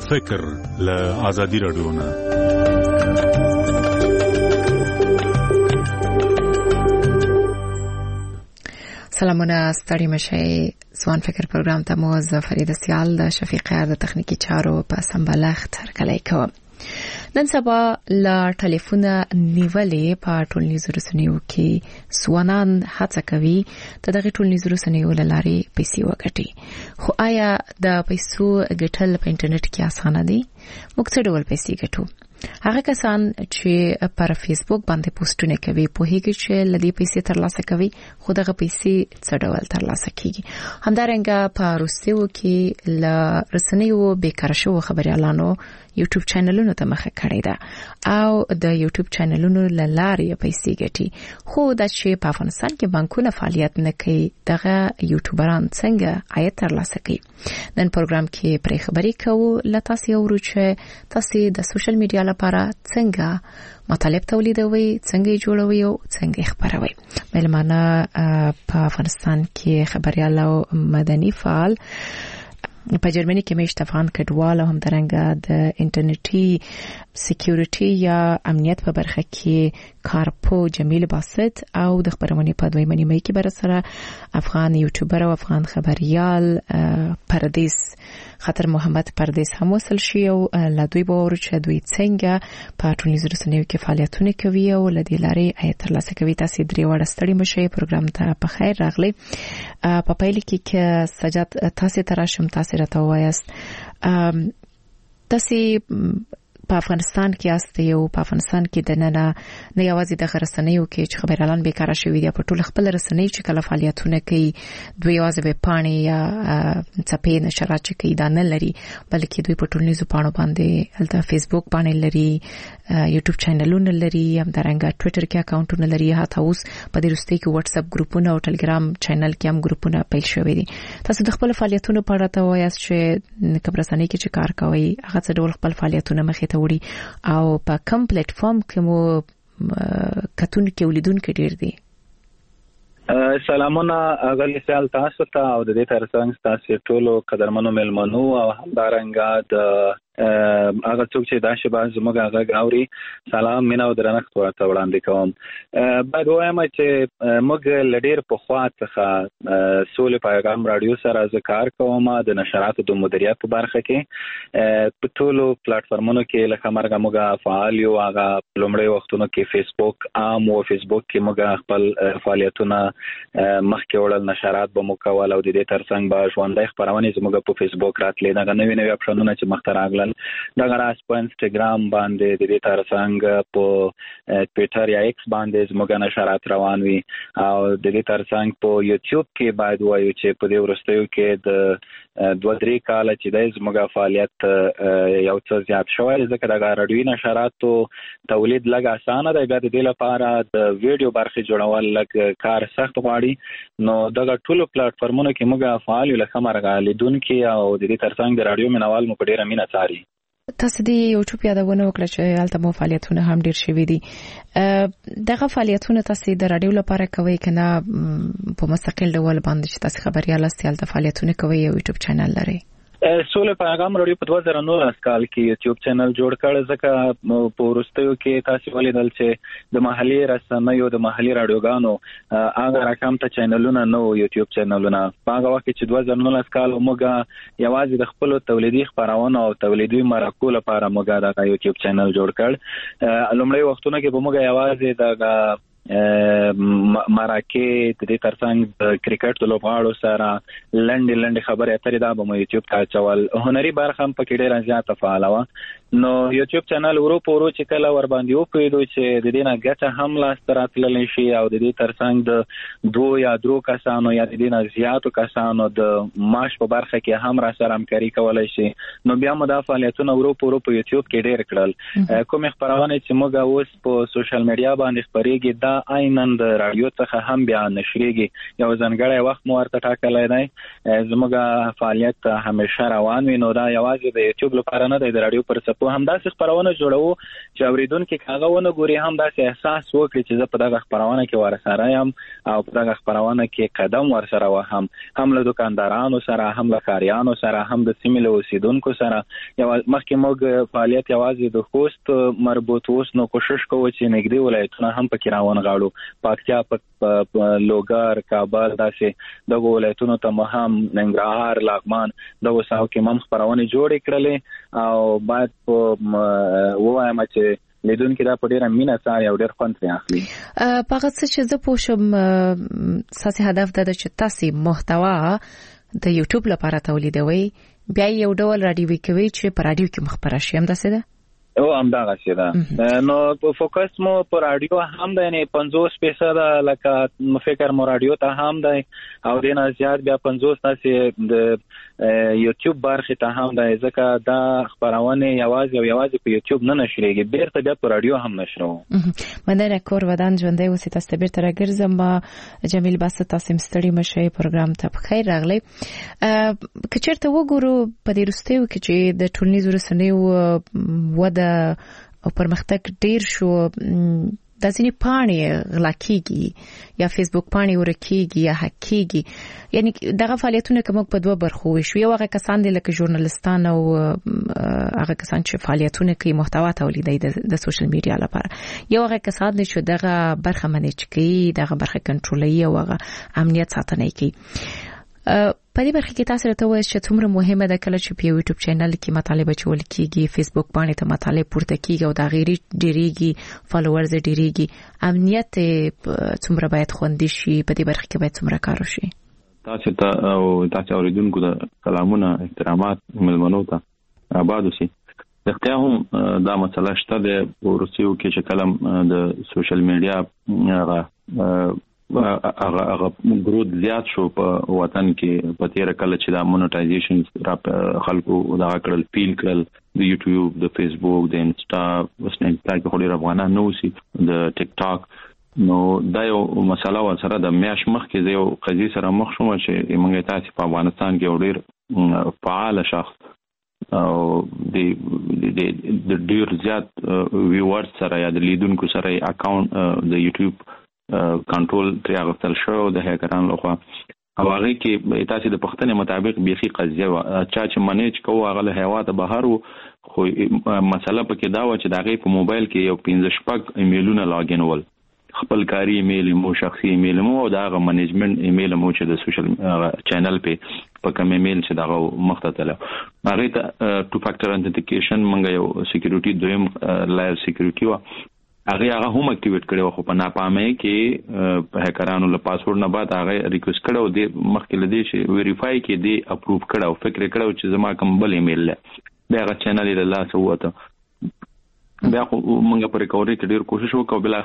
فکر له آزادي رادیو نه. سلامونه، ستړي مشئ. ځوان فکر پروګرام ته مو زه فرید سیال د شفیق د تخنیکی چارو په سمبالښت هرکلی کوم. نن سبا لا ټلیفونه نیولې په ټولنیزو رسنیو کې ځوانان هڅه کوي ته دغه ټولنیزو رسنیو لارې پیسې وګټي. خو آیا د پیسو ګټل په انټرنیټ کې اسانه دي؟ موږ څه ډول پیسې ګټو؟ هغه کسان چې پر فیسبوک باندې پوسټونه کوي په هیڅ چې لدی پیسې ترلاسه کوي، خو دغه پیسې څه ډول ترلاسه کیږي؟ همدارنګه په روسیو کې ل رسنیو بیکاره شو خبريالانو یوټیوب چینلونو ته مخه کړې ده او د یوټیوب چینلونو لارې پیسې ګټي. خو د چې په افغانستان کې بانکونه فعالیت نه کوي، دغه یوټیوبران څنګه عاید ترلاسه کوي؟ نن پروګرام کې پرې خبرې کوو. لتاسې اورو چې تاسو د سوشل میډیا لپاره څنګه مطالب تولیدوي، څنګه جوړوي او څنګه خبروي. ملمانه په افغانستان کې خبريال او مدني فعال په جرمني کې مېشت افغان کډوال هم درنګ د انټرنیټي سکیورټي یا امنیت په برخه کې کارپو جمیل باسط او د خبرونه په دوی منیمه کې بر سره افغان یوټیوبر او افغان خبريال پردیس خاطر محمد پردیس هم وصل شي او لدوی باور چې دوی څنګه په ټولنیزو رسنیو کې فعالیتونه کوي او لدی لارې آیت ترلاسه کوي. تاسو درې وړ ستړي مشه پروګرام ته په خیر راغلی. په پیل کې سجاد تاسو تراشم تاسو راته وایست تاسو په افغانستان کې استه یو په افغانستان کې د نه یوازې د رسنیو کې چې خبريالان بیکاره شوي دي، په ټول خپل رسنیو چې کله فعالیتونه کوي دوی یوازې به پاڼې یا چپې نشرات چې کوي دا نه لري، بلکې دوی په ټولنیزو پاڼو باندې هلته فیسبوک باندې لري، یوټیوب چینلونه لري، هم درنګ ټوئیټر کې اکاونټونه لري، هاته اوس په دې رسته کې واتس اپ ګروپونه او ټلګرام چینل کې هم ګروپونه پیل شوي دي. تاسو د خپل فعالیتونو په اړه ته وایاست چې کبرسنۍ کې چې کار کوي هغه څه ډول خپل فعالیتونه مخې وړي او په کوم پلیټ فارم کې مو کتون کې ولیدونکو ډیر دي؟ سلامونه اغلی سیال تاسو ته او د دې ترڅنګ تاسو ټولو قدرمنو ملمنو او همدارنګه د هغه څوک چې دا شبا زموږ هغه غاوري سلام مینا او درنښت ورته وړاندې کوم. بعد وایم چې موږ لډیر په خوا څخه سولې پیغام رادیو سره ذکر کوم د نشراتو د مدیریت په برخه کې په ټولو پلیټ فارمونو کې لکه مرګه موږ فعال یو. هغه لومړی وختونو کې فیسبوک عام او فیسبوک کې موږ خپل فعالیتونه مخکې وړل، نشرات به مو کول او د دې ترڅنګ به ژوندۍ خبرونه زموږ په فیسبوک راتلې. دا نوې اپشنونه چې مخ ته راغلل دا غراس په انستګرام باندې د دې ترڅنګ په ټوئیټر یا ایکس باندې زموږ نشرات روان وي او د دې ترڅنګ په یوټیوب کې باید وایو چې په دې ورستیو کې د 2-3 کال چې د زموږ فعالیت یو څه زیات شوی، ځکه د رادیوي نشراتو تولید لږ اسانه دی، بیا د دې لپاره د ویډیو برخه جوړول لږ کار سخت غواړي. نو دغه ټولو پلیټ فارمونو کې موږ فعال یو، لکه مرغه لیدونکو او د دې ترڅنګ د رادیو مینوال مو په ډیره مینه څاري. تاسو د یوټیوب یادونه وکړه چې هلته مو فعالیتونه هم ډیر شوي دي. دغه فعالیتونه تاسو د رادیو لپاره کوي کنه په مستقل ډول باندې چې تاسو خبريال استئ هلته فعالیتونه کوي او یوټیوب چینل لري؟ سولې پیغام رادیو په 2019 کال کې یوټیوب چینل جوړ کړ، ځکه په ورستیو کې تاسو ولیدل چې د محلي رسنیو د محلي رادیوګانو هغه رقم ته چینلونه نو یوټیوب چینلونه په هغه وخت چې 2019 کال موږ یوازې د خپل تولیدي خبرونه او تولیدي مرکو لپاره موږ د یوټیوب چینل جوړ کړ. لومړی وختونه کې به موږ یوازې د مراکې د دې ترڅنګ د کرکټ د لوبغاړو سره لنډ خبرې اترې دا به مو یوټیوب ته چول. هنري برخه هم پکې ډېره زیاته فعاله وه. نو یوټیوب چینل ورو چې کله ور باندې وپوهېدو چې د دې نه ګټه هم لاسته راتللی شي او د دې ترڅنګ د 2 یا 3 کسانو یا د دې نه زیاتو کسانو د معاش په برخه کې هم را سره همکاري کولی شي، نو بیا مو دا فعالیتونه ورو په یوټیوب کې ډېر کړل. کومې خپرونې چې موږ اوس په سوشل میډیا باندې خپرېږي دا عیناً د رادیو څخه هم بیا نشریږي. یو ځانګړی وخت مو ورته ټاکلی دی. زموږ فعالیت همیشه روان وي، نو دا یوازې د یوټیوب لپاره نه دی، د رادیو پر په همداسې خبرونه جوړو چې اوریدونکو کاغونه ګوري هم داسې احساس وکړي چې زه په دغه خبرونه کې ورسره یم او په دغه خبرونه کې قدم ورسره وهم هم له دکاندارانو سره هم له کاریانو سره هم د سیمې له اوسیدونکو سره یو مخکې موږ فعالیت یوازې د خوست مربوط اوس نو کوشش کوو چې نږدې ولایتونه هم پکې راونغاړو پاکتیا په لوګر کابل داسې دغه ولایتونو ته هم ننګرهار لغمان دغه ساو کې هم خبرونه جوړې کړلې او باید وایم چې لیدونکو دا په ډیره مینه سره او ډیر خوند پرې اخلي. پغه څه چې زه پوښم ساسي هدف د چې تاسو محتوا د یوټیوب لپاره تولیدوي بیا یو ډول رادیوي کوي چې په رادیو کې مخبره شي هم داسې ده او همدغه څه ده نو په فوکس مو پر رادیو هم ده نه 50% لکه فکر مو رادیو ته هم ده او دینه زیات بیا 50 تاسو د یوټیوب برخه ته هم ده ځکه دا خبرونه یوازې په یوټیوب نه نشریږي بیرته بیا په رادیو هم نشرو مننه کور ودان ژوندې اوسې تاسو بیرته راګرځم جمیل بس تاسو مستړي مشه پروګرام ته بخیر راغلی کچرته وګورو په دې رستیو کې چې د ټولنیزو رسنیو وده او پرمختګ ډیر شو د ځینې پاڼې غلا کیږي یا فیسبوک پاڼې ورکیږي یا هکیږي یعنی دغه فعالیتونه کوم په دوه برخو وشو یو هغه کسان دي لکه ژورنالیستان او هغه کسان چې فعالیتونه کوي محتوا تولیدوي د سوشل میډیا لپاره یو هغه کسان دي چې دغه برخه منیج کوي دغه برخه کنټرولوي او هغه امنیت ساتنه کوي په دې برخه کې تاسو راته وایئ چې څومره مهمه ده کله چې په یوټیوب چینل کې مطالب چول کیږي فیسبوک باندې ته مطالب پورته کیږي او دا غیري ډیریږي فالوورز ډیریږي امنیت څومره باید خوندي شي په دې برخه کې باید څومره کار وشي تاسو ته او تاسو اوریدونکو د کلامونه احترامات ملمنو ته آباد وشي دغه هم دا مسله شته د ورسیو کې چې کلم د سوشل میډیا هغه ګروت زیات شو په وطن کې په تیر کله چې دا مونټایزیشن را خلکو دا کړل پیل کړل د یوټیوب د فیسبوک د انسټا وسنټ کې خوري افغانان نو سي د ټیک ټاک نو دا یو مسله ورسره د میاش مخ کې یو قضیه سره مخ شوم چې موږ تاسو په افغانستان کې ډیر فعال شخص او د ډیر زیات ویورز سره یا د لیدونکو سره اکاونټ د یوټیوب کنټرول تر هغه شو د هکرانو لخوا او هغه کې تاسو د پښتنې مطابق بيخي قضیه چې منیج کوو هغه له هوا ته بهر خو مسله پکې دا و چې دغه په موبایل کې یو 15 شپږ ایمیلونه لاګین ول خپل کاری ایمیل مو شخصي ایمیل مو او دغه منیجمنت ایمیل مو چې د سوشل چینل په کوم ایمیل چې دغه مختتله هغه ته ټو فاکټر انټیکیشن منګه یو سکیورټي دویم لایر سکیورټي و هغه هم اکټیویټ کړو خو په ناپامه کې په هکرانو له پاسورډ نه بعد هغه ریکوست کړو د مخکې لدی چې ویریفای کې دی اپروو کړو فکر کړو چې زما کوم بل ایمیل له هغه چینل له لاس وته بیا موږ په ریکوري کې ډیر کوشش وکړو بل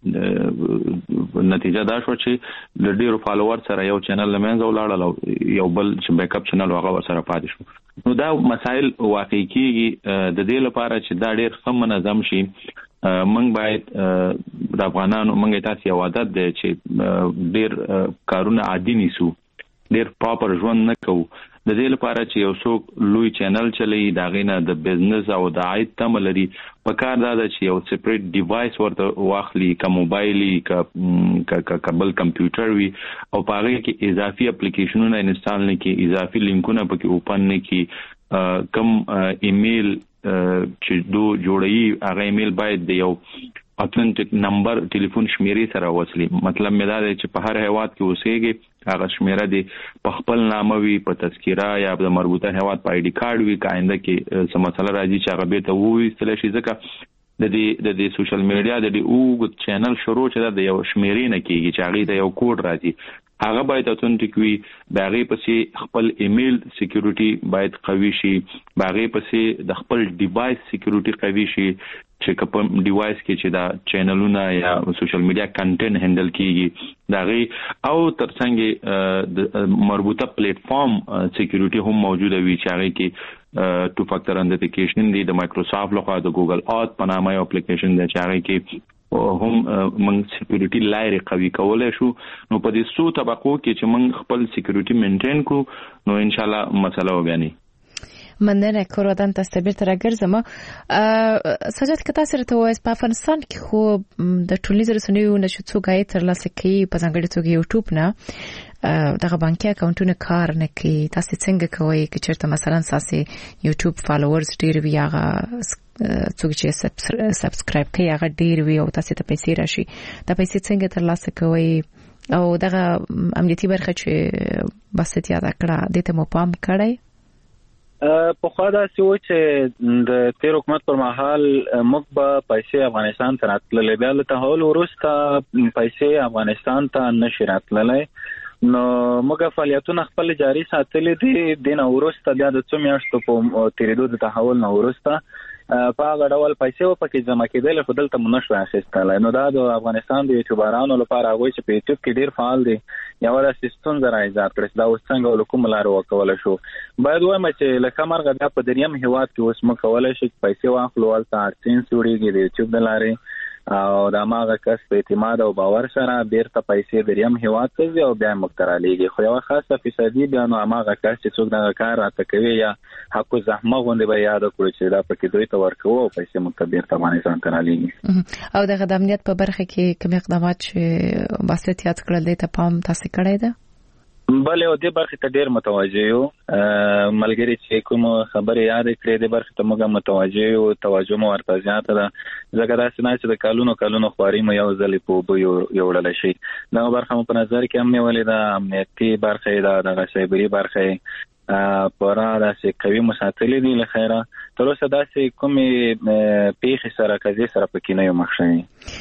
اخره نتیجه دا شو چې د ډیرو فالوور سره یو چینل لمنځه ولاړل یو بل چې بیک اپ چینل هغه سره پاتې شو نو دا مسائل واقعي کېږي د دې لپاره چې دا ډیر سم منظم شي منګ باید د افغانانو منګ تاسو یو عادت دی چې ډیر کارونه عادي نیسو ډیر پراپر ژوند نه کوو د دې لپاره چې یو څوک لوی چینل چلی دا غینه د بزنس او د عاید تملري په کار دا چې یو سپریټ ډیوایس ورته واخلي کا موبایلي کا بل کمپیوټر وي او په هغه کې اضافي اپلیکیشنونه انسټال نه کی اضافي لینکونه پکې اوپن نه کی کم ایمیل چې دو جوړي هغه ایمیل باید د یو اتنټیک نمبر ټلیفون شمیرې سره وصلي مطلب مې دا دی چې په هر هیواد کې اوسېږي هغه شمیره دی په خپل نامه وي په تذکره یا د مربوطه هیواد په آی ډی کارت وي کاینده کې څه مسله راځي چې هغه به ته وایي استل شي ځکه د دې سوشل میډیا د دې او چینل شروع چې د یو شمیرې نه کېږي چې هغه د یو کوډ راځي هغه باید اتنټیک وي باغې پسې خپل ایمیل سکیورټي باید قوي شي باغې پسې د خپل ډیوایس سکیورټي قوي شي چې کوم ډیوایس کې چې دا چینلونه یا سوشل میډیا کنټینټ هندل کیږي دا غي او ترڅنګ د مربوطه پلیټ فارم سکیورټي هم موجوده وي چې هغه کې ټو فاکټر انټیکیشن دی د مایکروسافټ لخوا د ګوګل آت په نامه یو اپلیکیشن دی چې هغه کې هم من سکیورټي لایره قوي کولای شو نو په دې څو طبقو کې چې من خپل سکیورټي مینټین کو نو ان شاء الله مسله وګڼي مننه کورودان تاسو بیرته راګرځم. سجاد کتا سره ته وایي په افغانستان کې خو د ټولنیزو رسنیو نشو څوګای تر لاسه کوي په ځانګړي توګه یوټیوب نه دغه بانکي اکاونټونه کار نه کوي. تاسو څنګه کوئ چې چیرته مثلا تاسو یوټیوب فالوورز ډیر وي هغه څوک چې سبسکرایب کوي هغه ډیر وي او تاسو ته پیسې راشي دا پیسې څنګه تر لاسه کوئ او دغه امنیتي برخه چې بسط یاد کړه د ته مو پام کړی؟ په خوا دا چې د تیر حکومت پر مهال موږ به پیسې افغانستان ته راتللې بیا له تحول وروسته پیسې افغانستان ته نشي راتللې نو موږ فعالیتونه خپل جاري ساتلې دي د نو وروسته بیا د څو میاشتو په تیریدو د تحول نو وروسته په هغه ډول پیسې په کې جمع کېدل خو دلته منشو اخیستل نو دا د افغانستان د یوټیوبرانو لپاره هغه چې په یوټیوب کې ډیر فعال دي یو د سیستم زرا ایجاد کړی دا اوس څنګه کوم لار وکول شو باید وایم چې لکه مرغه د په دریم هیواد کې اوس مو کولای شي پیسې واخلو ولته اړتین سوريږي د یوټیوب د لارې او دا ماغه کس په اعتماد او باور سره بیرته پیسې دریم هیواد ته او بیا مقترالیږي خو یو خاصه فیصدي بیا نو ماغه کس چې څوک دا کار راته کوي یا حق زحمت غونډه به یاد کړو چې دا پکې دوی ته ورکوو او پیسې مقتبر ته باندې ځان ترالیږي او د خدمات په برخه کې کوم اقدامات چې باسط یاد کړل دي ته پام تاسو کړی ده؟ بله او دې برخه ته ډیر متوجه یو ملګری چې کوم خبره یاد کړې دې برخه ته موږ متوجه یو توجه مو ورته زیاته ده ځکه دا چې د کالونو خواري مو یو ځلې په یو وړل شي دا برخه مو په نظر کې هم ولې دا امنیتي برخه ده د سایبری برخه پورا داسې قوي مساتلې دي له خیره تر اوسه داسې کومې پیښې سره کزي سره پکې نه یو مخ شي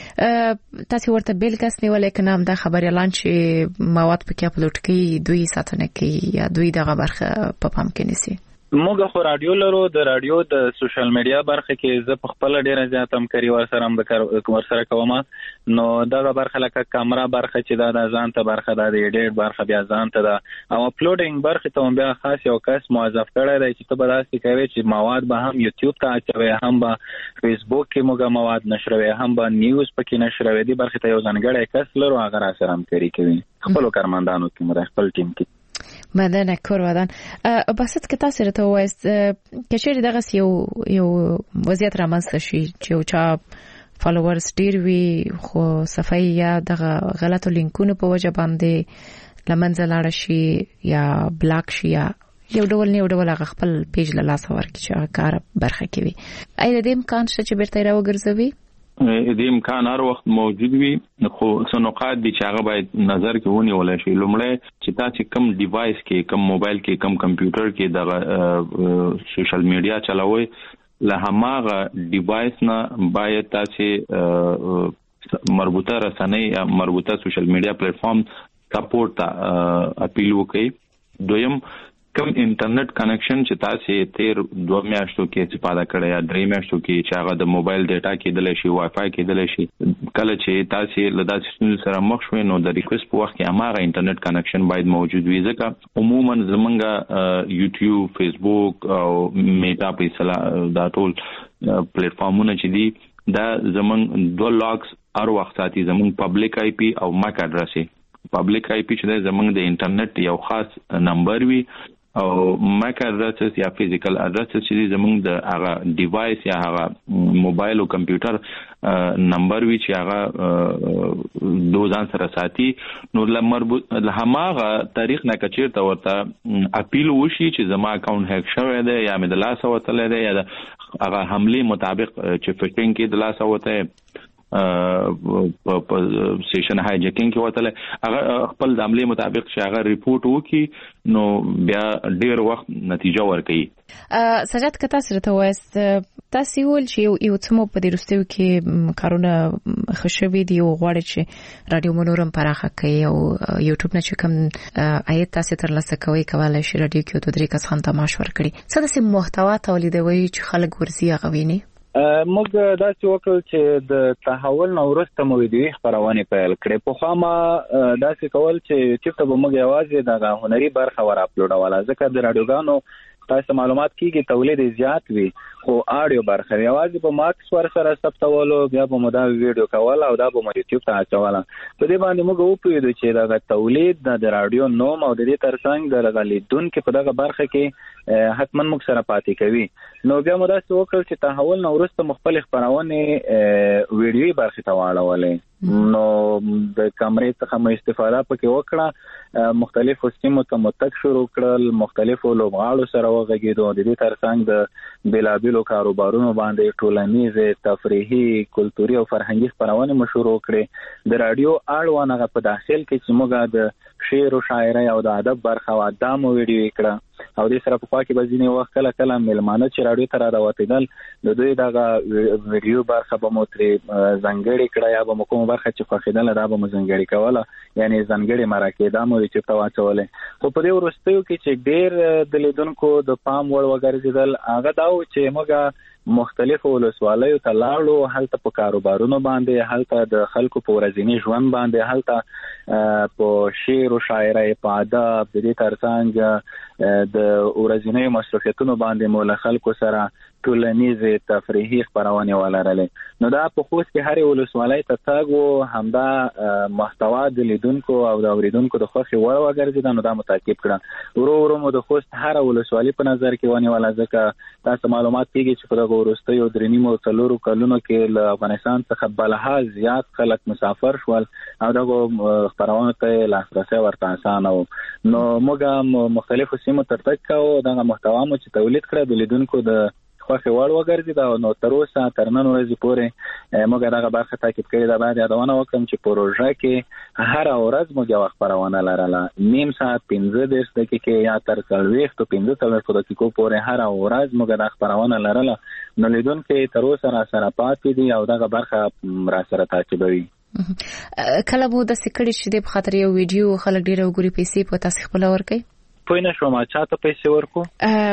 تاسو ورته بیلګه نیولې کنه دا خبر اعلان چې مواد پکې اپلوډ کړي دوی ساتنه کوي یا دوی دغه برخه په پام کې نیسي موږ خو رادیو لرو د رادیو د سوشل میډیا برخه کې زه په خپل ډیره زیات هم کوي ورسره هم د ورسره کوم نو دغه برخه لکه کیمرا برخه چې دا د ځان ته برخه ده د ایډیټ برخه بیا ځان ته ده او اپلوډینګ برخه ته بیا خاص یو کس موظف کړی دی چې ته به داسې کوي چې مواد به هم یوټیوب ته اچوي هم به فیسبوک کې موږ مواد نشروي هم به نیوز پکې نشروي دی برخه ته یو ځانګړی کس لرو هغه را سره هم کوي خپل کارمندانو کې مر خپل ټیم کې مننه کورودان باسط که تاسو راته وایست کچېری دغه یو وضعیت رامنځته شي چې چا فالوورز ډیر وي خو صفای یا دغه غلطو لینکونو په وجه باندې لمنځه لاړ شي یا بلاک شي یا یو ډول هغه خپل پیج له لاس ورکړي چې کار برخه کوي اې د امکان شته چې بیرته راوګرځوي د امکان هر وخت موجود وي خو سنوقات دي چې هغه باید نظر کې ونیول شي لومړی چې تاسو کم ډیوایس کې کم موبایل کې کم کمپیوټر کې د سوشل میډیا چلاوي له هماغه ډیوایس نه باید تاسو مربوطه رسنۍ یا مربوطه سوشل میډیا پلیټ فارم سپورټ اپیل وکړي دویم کم انټرنیټ کنیکشن چې تاسو تیر 2 میاشتو کې استفاده کړی یا 3 میاشتو کې چې هغه د موبایل ډیټا کېدل شي وای فای کېدل شي کله چې تاسو له داسې سره مخ شوي نو د ریکوست په وخت کې هغه انټرنیټ کنیکشن باید موجود وي ځکه عموما زمونږه یوټیوب فیسبوک او میټا پیسلا دا ټول پلیټ فارمونه چې دي دا زمون 2 لاکس هر وخت ساتي زمون پبلک آی پی او ماک اډرس پبلک آی پی چې زمونږ د انټرنیټ یو خاص نمبر وي او ماک اډرس یا فزیکل اډرس چې زمونږ د هغه ډیوایس یا هغه موبایل او کمپیوټر نمبر وی چې هغه دوزان سره ساتي نو مربوط هماغه تاریخ نه کچیر ته ورته اپیل وشي چې زما اکاونټ هک شوی دی یا مې د لاس وتل دی یا هغه حمله مطابق چې فشنګ کې د لاس وته په سیشن هایجکینګ کې وته هغه خپل د عملي مطابق چې هغه ریپورت وکي نو بیا ډیر وخت نتیجه ورکړي سجاد کتا سره ته وایست تاسو ول چې یو څومره په دې رستو کې کارونه خوشبي دي او غواړي چې رادیو منورم پراخه کوي او یوټیوب نه چې کوم آیت تاسو تر لاسه کوي کولای شي رادیو کې ته درې کسان تماش ورکړي څه د محتوا تولیدوي چې خلک ورسي غویني موږ داسې وکړل چې د تحول نو وروسته مو ویډیو خبرونه پیل کړې په خامه داسې کول چې ته به موږ یوازې د هنري برخه ور اپلوډ ولا ځکه د رادیوګانو تاسو معلومات کیږي تولید زیات وي خو آډیو برخه یوازې په ماکس ور سره ثبتولو بیا به مو دا ویډیو کول او دا به مو یوټیوب ته اچوله. په دې باندې موږ وپوهېدو چې دغه تولید د رادیو نوم او د دې ترڅنګ د دغه لیدونکي په دغه برخه کې حتما موږ سره پاتې کوي. نو بیا مو داسې وکړل چې تحول نه وروسته مختلف خپرونې ویډیوي برخې ته واړولې. نو د کمرې څخه مو استفاده پکې وکړه، مختلفو سیمو ته مو تګ شروع کړل، مختلفو لوبغاړو سره وغږېدو، د دې ترڅنګ د بېلابېلو کاروبارونو باندې ټولنیزې، تفریحي، کلتوري او فرهنګي خپرونې مو شروع کړې. د رادیو اړوند هغه په داخل کې چې موږ د شعر او شاعرۍ او د ادب برخه وه دا مو ویډیو کړه. او دې سره په خوا کې به ځینې وخت کله کله میلمانه چې رادیو ته راوتېدل د دوی دغه ویډیو برخه به مو ترې ځانګړې کړه یا به مو کومه برخه چې خوښېدله دا به مو ځانګړې کوله، یعنې ځانګړې مرکې دا مو یوټیوب ته واچولې. خو په دې وروستیو کې چې ډېر د لیدونکو د پام وړ وګرځېدل هغه دا و چې موږ مختلفو ولسوالیو ته لاړو، هلته په کاروبارونو باندې، هلته د خلکو په ورځني ژوند باندې، هلته په شعر او شاعرۍ، په ادب، د دې ترڅنګ د ورځنیو مصروفیتونو باندې مو له خلکو سره ټولنیزې تفریحي خپرونې ولرلې. نو دا په خوست کې هرې ولسوالۍ ته تګ و، همدا محتوا د لیدونکو او د اورېدونکو د خوښې وړ وګرځېده. نو دا مو تعقیب کړه. ورو ورو مو د خوست هره ولسوالي په نظر کې ونیوله، ځکه تاسو معلومات کېږي چې په دغه وروستیو 3.5 کلونو کې له افغانستان څخه بلها زیات خلک مسافر شول او دغه خپرونو ته لاسرسی ورته اسانه و. نو موږ مختلفو سیمو ته تګ کوو، دغه محتوا مو چې تولید کړه د لیدونکو د خوښې وړ وګرځېده. نو تر اوسه تر نن ورځې پورې موږ دغه برخه تعقیب کړې ده. باید یادونه وکړم چې پروژه کې هره ورځ موږ یوه خپرونه لرله، نیم ساعت 15 دقیقې یا تر 40-45 دقیقو پورې هره ورځ موږ دا خپرونه لرله. نو لیدونکي تر اوسه را سره پاتې دي او دغه برخه را سره تعقیبوي. کله مو داسې کړي چې د خاطر یو ویډیو خلک ډېر وګوري پیسې په تاسو خپل ورکړي؟ پوه نه شوم چاته پیسې ورکو؟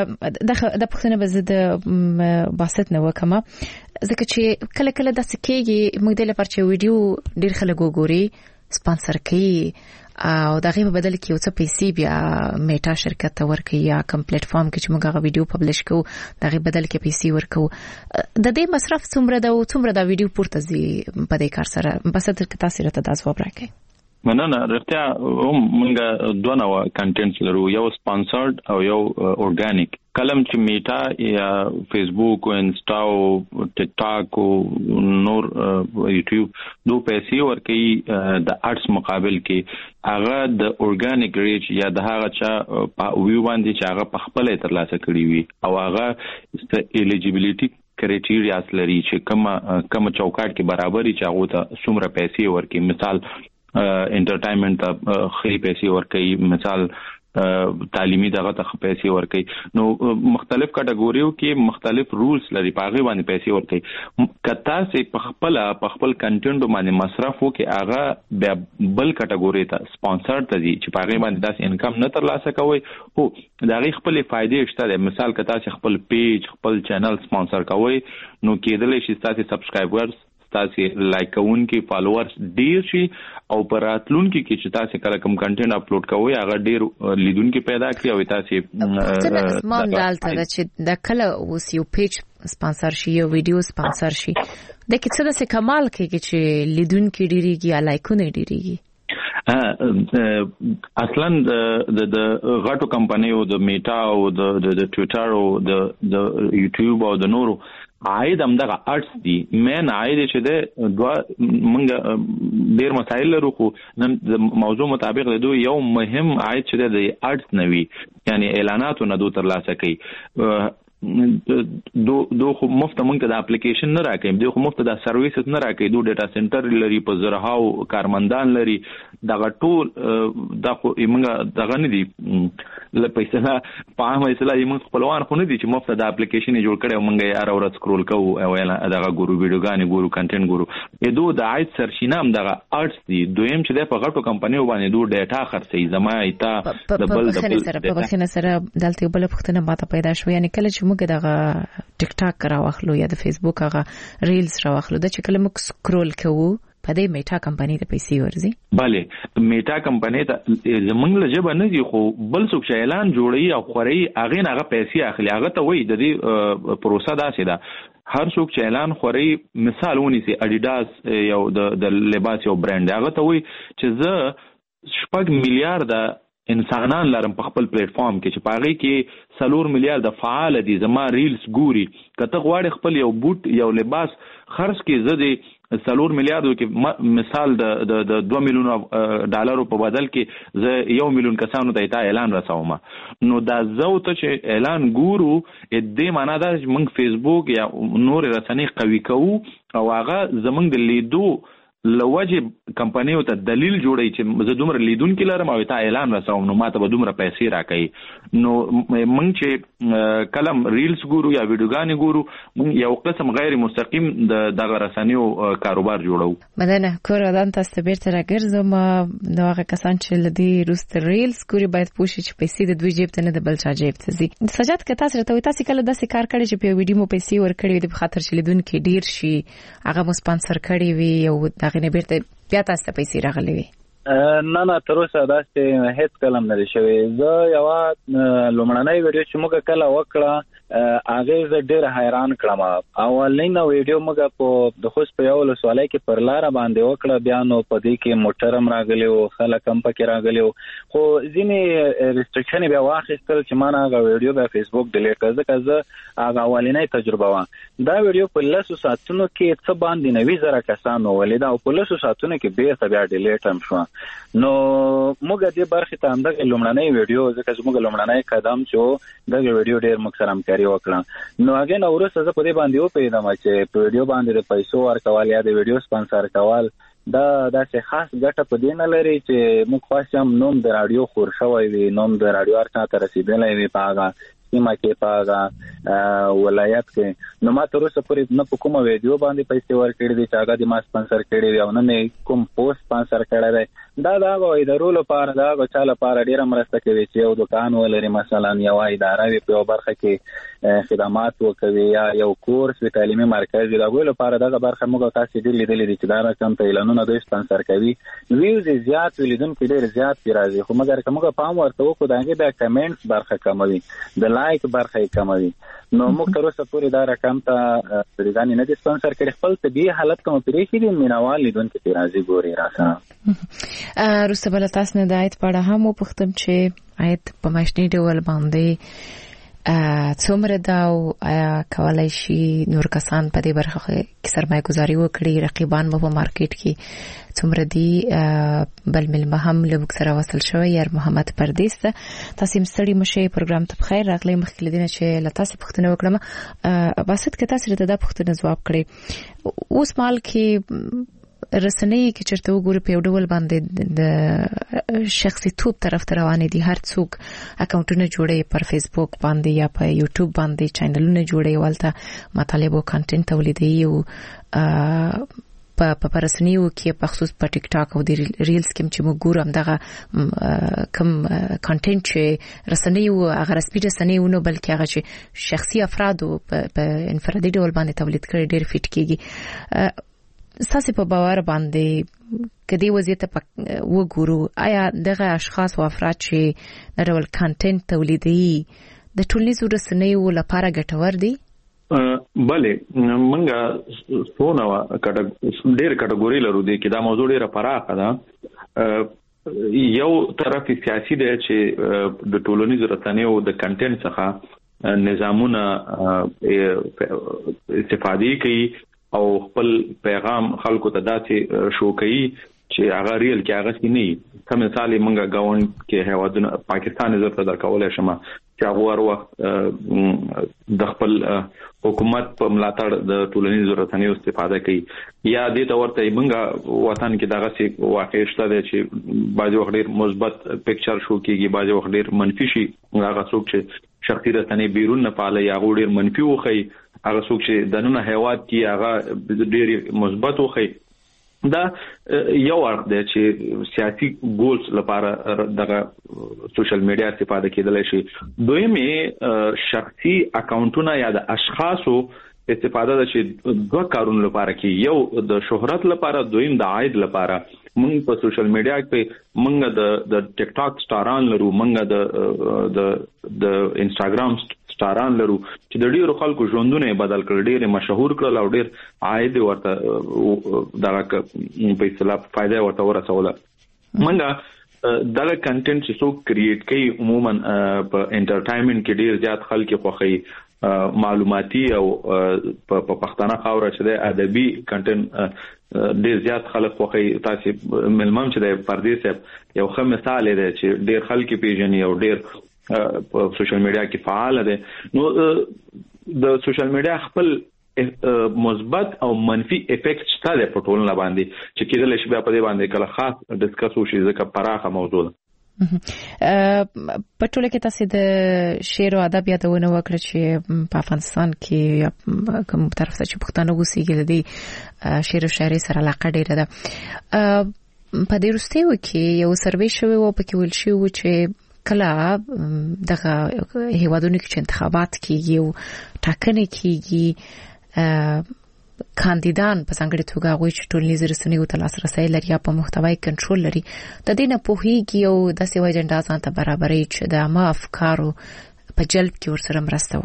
د پښتنه به زه د باسط نه وکم، ځکه چې کله کله داسې کېږي موږ د لپاره چې ویډیو ډېر خلک وګوري، سپانسر کوي او دغه په بدل کې یو څه پیسې بیا میټا شرکت ته ورکوي یا کوم پلیټ فارم کې چې موږ هغه ویډیو پبلش کوو دغه بدل کې پیسې ورکوو. د دې مصرف څومره ده او څومره دا ویډیو پورته ځي په دې کار سره؟ بس تر تاسو راته دا ځواب راکړئ. مننه. رښتیا موږ دوه نوع کنټینټ لرو، یو سپانسرډ او یو اورګانیک. کلم چې میټا یا فیسبوک او انسټا او ټیک ټاک او نور یوټیوب دو پیسې ورکوي د آرټس مقابل کې، هغه د اورګانیک ریچ یا د هغه چا ویو باندې چې هغه په خپل ترلاسه کړی وي او هغه ایلیجیبিলিټي کرایټیریاز لري چې کوم چوکاټ کې برابرۍ چې هغه ته څومره پیسې ورکوي. مثال انټرټینمنت ته خې پیسې ورکوي، مثال تعلیمي دغه ته پیسې ورکوي. نو مختلف کټګوریو کې مختلف رولز لري، په هغه باندې پیسې ورکوي. کته سي په خپل کنټینټ باندې مصرف وکي، هغه بل کټګوري ته سپانسر ته دي چې په هغه باندې داس انکم نه ترلاسه کوي. هو دا غي خپل فائدې شته. مثال کته سي خپل پیج، خپل چینل سپانسر کوي، نو کېدل شي تاسو سبسکرایبرز، تاسو لایک کوونکي، فالوورز ډیر شي او پراتلونکي کې چې تاسو کله کوم کنټینټ اپلوډ کوئ هغه ډیر لیدونکي پیدا کړي او تاسو زموږ دالته چې د کله اوس یو پیج سپانسر شي، یو ویډیو سپانسر شي، د کیسه د کمال کې چې لیدونکي ډیریږي یا لایکونه ډیریږي. اصلا د غټو کمپنیو د میټا او د ټویټر او د یوټیوب او د نورو عاید هم دغه آرټس دي. مین عاید چې ده دوه موږ ډیر مسایل لرو، خو نن د موضوع مطابق د دوی یو مهم عاید چې ده د آرټس نوي، یعنی اعلاناتو نه دو ترلاسه کوي. دو خو مفت مونږ ته د اپلیکیشن نه راکې، دوی خو مفت د سرویسز نه راکې. دو ډیټا سنټر لري، په زرهاو کارمندان لري. دغه ټول دا خو موږ دغه نه دي ل پیسې په هغه مثلا موږ خپلوان خو نه دي چې مفت د اپلیکیشن جوړ کړي او موږ یې هر ورځ سکرول کوو او دغه ګورو ویډیوګانې ګورو کنټینټ ګورو. دو د عاید سرچینه هم دغه آرټس دي. دویم چې د په غټو کمپنیو باندې دو ډیټا خرڅي زما ایتا د بل سره دلته بل پختنه ماته پیدا شو. یعنی کله چې موږ دغه ټیک ټاک راوخلو یا د فیسبوک هغه ریلز راوخلو، د چې کله موږ سکرول کوو په دې میټا کمپنی ته پیسې ورځي؟ bale میټا کمپنی ته زمونږ لجبه نه دي خو بل څوک چې اعلان جوړي او خوري هغه نه پیسې اخلي هغه ته وایي د دې پروسه داسې ده هر څوک چې اعلان خوري مثال ونیسي اډیداس یو د لباس یو برند هغه ته وایي چې زه 6 میلیارډ انسانان لرم په خپل پلیټ فارم کې چې پاغي کې 4 میلیارډ فعال دي زما ریلز ګوري کته غواړي خپل یو بوت یو لباس خرڅ کې زده 4 میلیارډ کې مثال د 2 میلیون ډالر په بدل کې زه 1 میلیون کسانو ته اعلان رسوم نو دا زو ته چې اعلان ګورو دې معنا دا چې موږ فیسبوک یا نور رسنۍ قوي کوو او هغه زمونږ د لیدو لوجه کمپنیو ته دلیل جوړی چې زه دومره لیدونکو لرم او تا اعلان رسوم نو ماته به دومره پیسې راکړي نو موږ چې کلم ریلز ګورو یا ویډیوګانې ګورو موږ یو قسم غیر مستقیم د رسنیو کاروبار جوړو مدنه کورادان تاسو بیرته راګرځم نو هغه کسان چې لدی روست ریلز ګوري باید پوښي چې پیسې د دوی جیب ته نه د بل چا جیب ته ځي سجاد که تاسو ته تاسو کله داسې کار کړی چې په ویډیو مو پیسې ورکړي د خاطر چې لیدونکو ډیر شي هغه مو سپانسر کړی وي او هغه نه بیرته بیا تاسو ته پیسې راغلي وي نه تر اوسه داسې هیڅ کلم نه شوی زه یو لومړنۍ ویډیو چې موږ کله وکړه هغه زه ډېر حیران کړم اولنۍ ویډیو موږ په د خوست په یو ولسوالۍ کې پر لار باندې وکړه بیا نو په دې کې موټرم راغلی او خلک هم پکې راغلی خو ځینې ریستریکشن بیا واخیستل چې ما هغه ویډیو په فیسبوک ډیلیټ کړ ځکه زه هغه اولنۍ تجربه و دا ویډیو په 10 ساعتونو کې څه باندې 90,000 کسانو ولیدا او په 10 ساعتونو کې به بیا ډیلیټ هم شو نو موږ دې برخه ته اندغه لومړنۍ ویډیو ځکه چې موږ لومړنۍ قدم چې دغه ویډیو ډېر مکسرم کاری وکړه نو هغه نو ورسره زه په دې باندې و پیدم چې په ویډیو باندې د پیسو ورکول یا د ویډیو سپانسر کول دا څه خاص ګټه په دې نه لري چې موږ خاصم نوم د رادیو خور شوی وي نوم د رادیو ارته رسیدلې وي پاغه سیمه کې پاغه ولایت کې نو ما تر اوسه پورې نه په کومه ویډیو باندې پیسې ورکړې دي چې هغه د ما سپانسر کړي وي او نه کوم پوسټ سپانسر کړی دی دا غوې درولو لپاره دا چا لپاره ډیره مرسته کوي چې یو دکان ولري مثلا یو اداره وي په برخه کې خدمات وکوي یا یو کورس وی تعلیمي مرکز دا غوې لپاره دا برخه موږ تاسو دې لیدلې چې دا رقم ته اعلانونه دوی سپانسر کوي ویوز زیات ولیدونکو ډیر زیات راځي خو مګر کومه پام ورته وکړو داګه د کمنټس برخه کموي د لایک برخه کموي نو موږ تر اوسه پورې دا رقم ته ځان نه دي سپانسر کړي خپل طبيعي حالت کوم پرېخي دي مینوال لیدونکو ته راځي ګوري راځه روسته بل تاسو نه د آیت پړه هم پختم چې آیت په ماشنی ډول باندې څومره دا کولای شي نور کسان په دې برخه کې سرمایه گذاري وکړي رقیبان په مارکیټ کې څومره دي بل ملمه هم له سره وصل شوی یار محمد پردیس تاسو مستړي مشه پروګرام ته بخیر راغلی مخکې لدینه چې لتاسو پښتنه وکړم باسط کې تاسو ته دا پښتنه جواب کړی اوس مال کې رسنۍ کې چرته وګوري په ډول باندې د شخصي توپ طرف ته روانې دي هر څوک اکاونټونه جوړي پر فیسبوک باندې یا په یوټیوب باندې چینلونه جوړي ولته مطالب او کانټینټ تولیدي او په رسنیو کې په خصوص په ټیک ټاک او د ریلز کې چې موږ ګورم دغه کم کانټینټ چې رسنیو هغه رسمي رسنیو نه بلکې هغه چې شخصي افراد په انفرادي ډول باندې تولید کړي ډېر فټ کیږي ساسي په باور باندې کدي وضعیت وګورو آیا دغه اشخاص او افراد چې د ډول کانټینټ تولیدي د ټولنیزو رسنیو لپاره ګټور دي بله منګه سونه ډېر کټګوري لرو دي چې دا موضوع ډېره پراخه ده یو طرف سیاسي دی چې د ټولنیزو رسنیو د کانټینټ څخه نظامونه استفادې کوي او خپل پیغام خلکو ته داسې شو کوي چې هغه ریل کې هغه نه کوم مثال منګه گاون کې هوادونه پاکستان عزت در کولای شمه چې هغه ور وخت د خپل حکومت په ملاتړ د ټولنیزو رسنیو استفاده کوي یا دې ته ورته منګه وطن کې دغه څه واقع شته چې بعضي وخت ډیر مثبت پکچر شو کېږي بعضي وخت ډیر منفي شي هغه څوک چې شخصي رسنۍ بیرون نه پاله یا ډیر منفي وخی هغه څوک چې د نن هیواد کې هغه ډیر مثبت وخی دا یو اړخ دی چې سیاسي ګولز لپاره دغه سوشل میډیا استفاده کېدلی شي دویمه شخصي اکاونټونه یا د اشخاصو استفاده ده چې دوه کارونو لپاره کې یو د شهرت لپاره دویم د عاید لپاره موږ په سوشل میډیا کې موږ د ټیک ټاک سټاران لرو موږ د انستګرام سټاران لرو چې د ډیرو خلکو ژوندونه بدل کړل ډیر مشهور کړل او ډیر عاید ورته دغه په اصطلاح فائدہ ورته ورسوله موږ دغه کنټینټ چې څوک کریټ کوي عموما په انټرټینمنت کې ډیر زیات خلک خوخي معلوماتي او په پښتانه خاوره چې د ادبي کنټینټ ډیر زیات خلک خوخي تاسو ملمم چې د پردیس یو ښه مثال دی چې ډیر خلک پیژني او ډیر په سوشل میډیا کې فعال دي نو د سوشل میډیا خپل مثبت او منفي افیکټ شته په ټولنه باندې چې کېدل شي بیا په دې باندې کله خاص ډیسکس وشي ځکه پراخه موضوع ده په ټوله کې تاسو د شعر او ادب یادونه وکړه چې په افغانستان کې کوم طرف ته چې پښتانه اوسېږي د شعر او شاعري سره علاقه ډیره ده په دې وروستیو کې یو سروې شوی و په کې ویل شوی چې کله دغه هیوادونو کې انتخابات کیږي او ټاکنې کیږي کاندیدان په څنګه توګه غوي چې ټولنیز رسنیو ته لاسرسي لري په محتوای کنټرول لري د دې نه پوهیږي او د سیو اجنډا ځان ته برابرې چې د عامه افکارو په جلب کې ورسره مرسته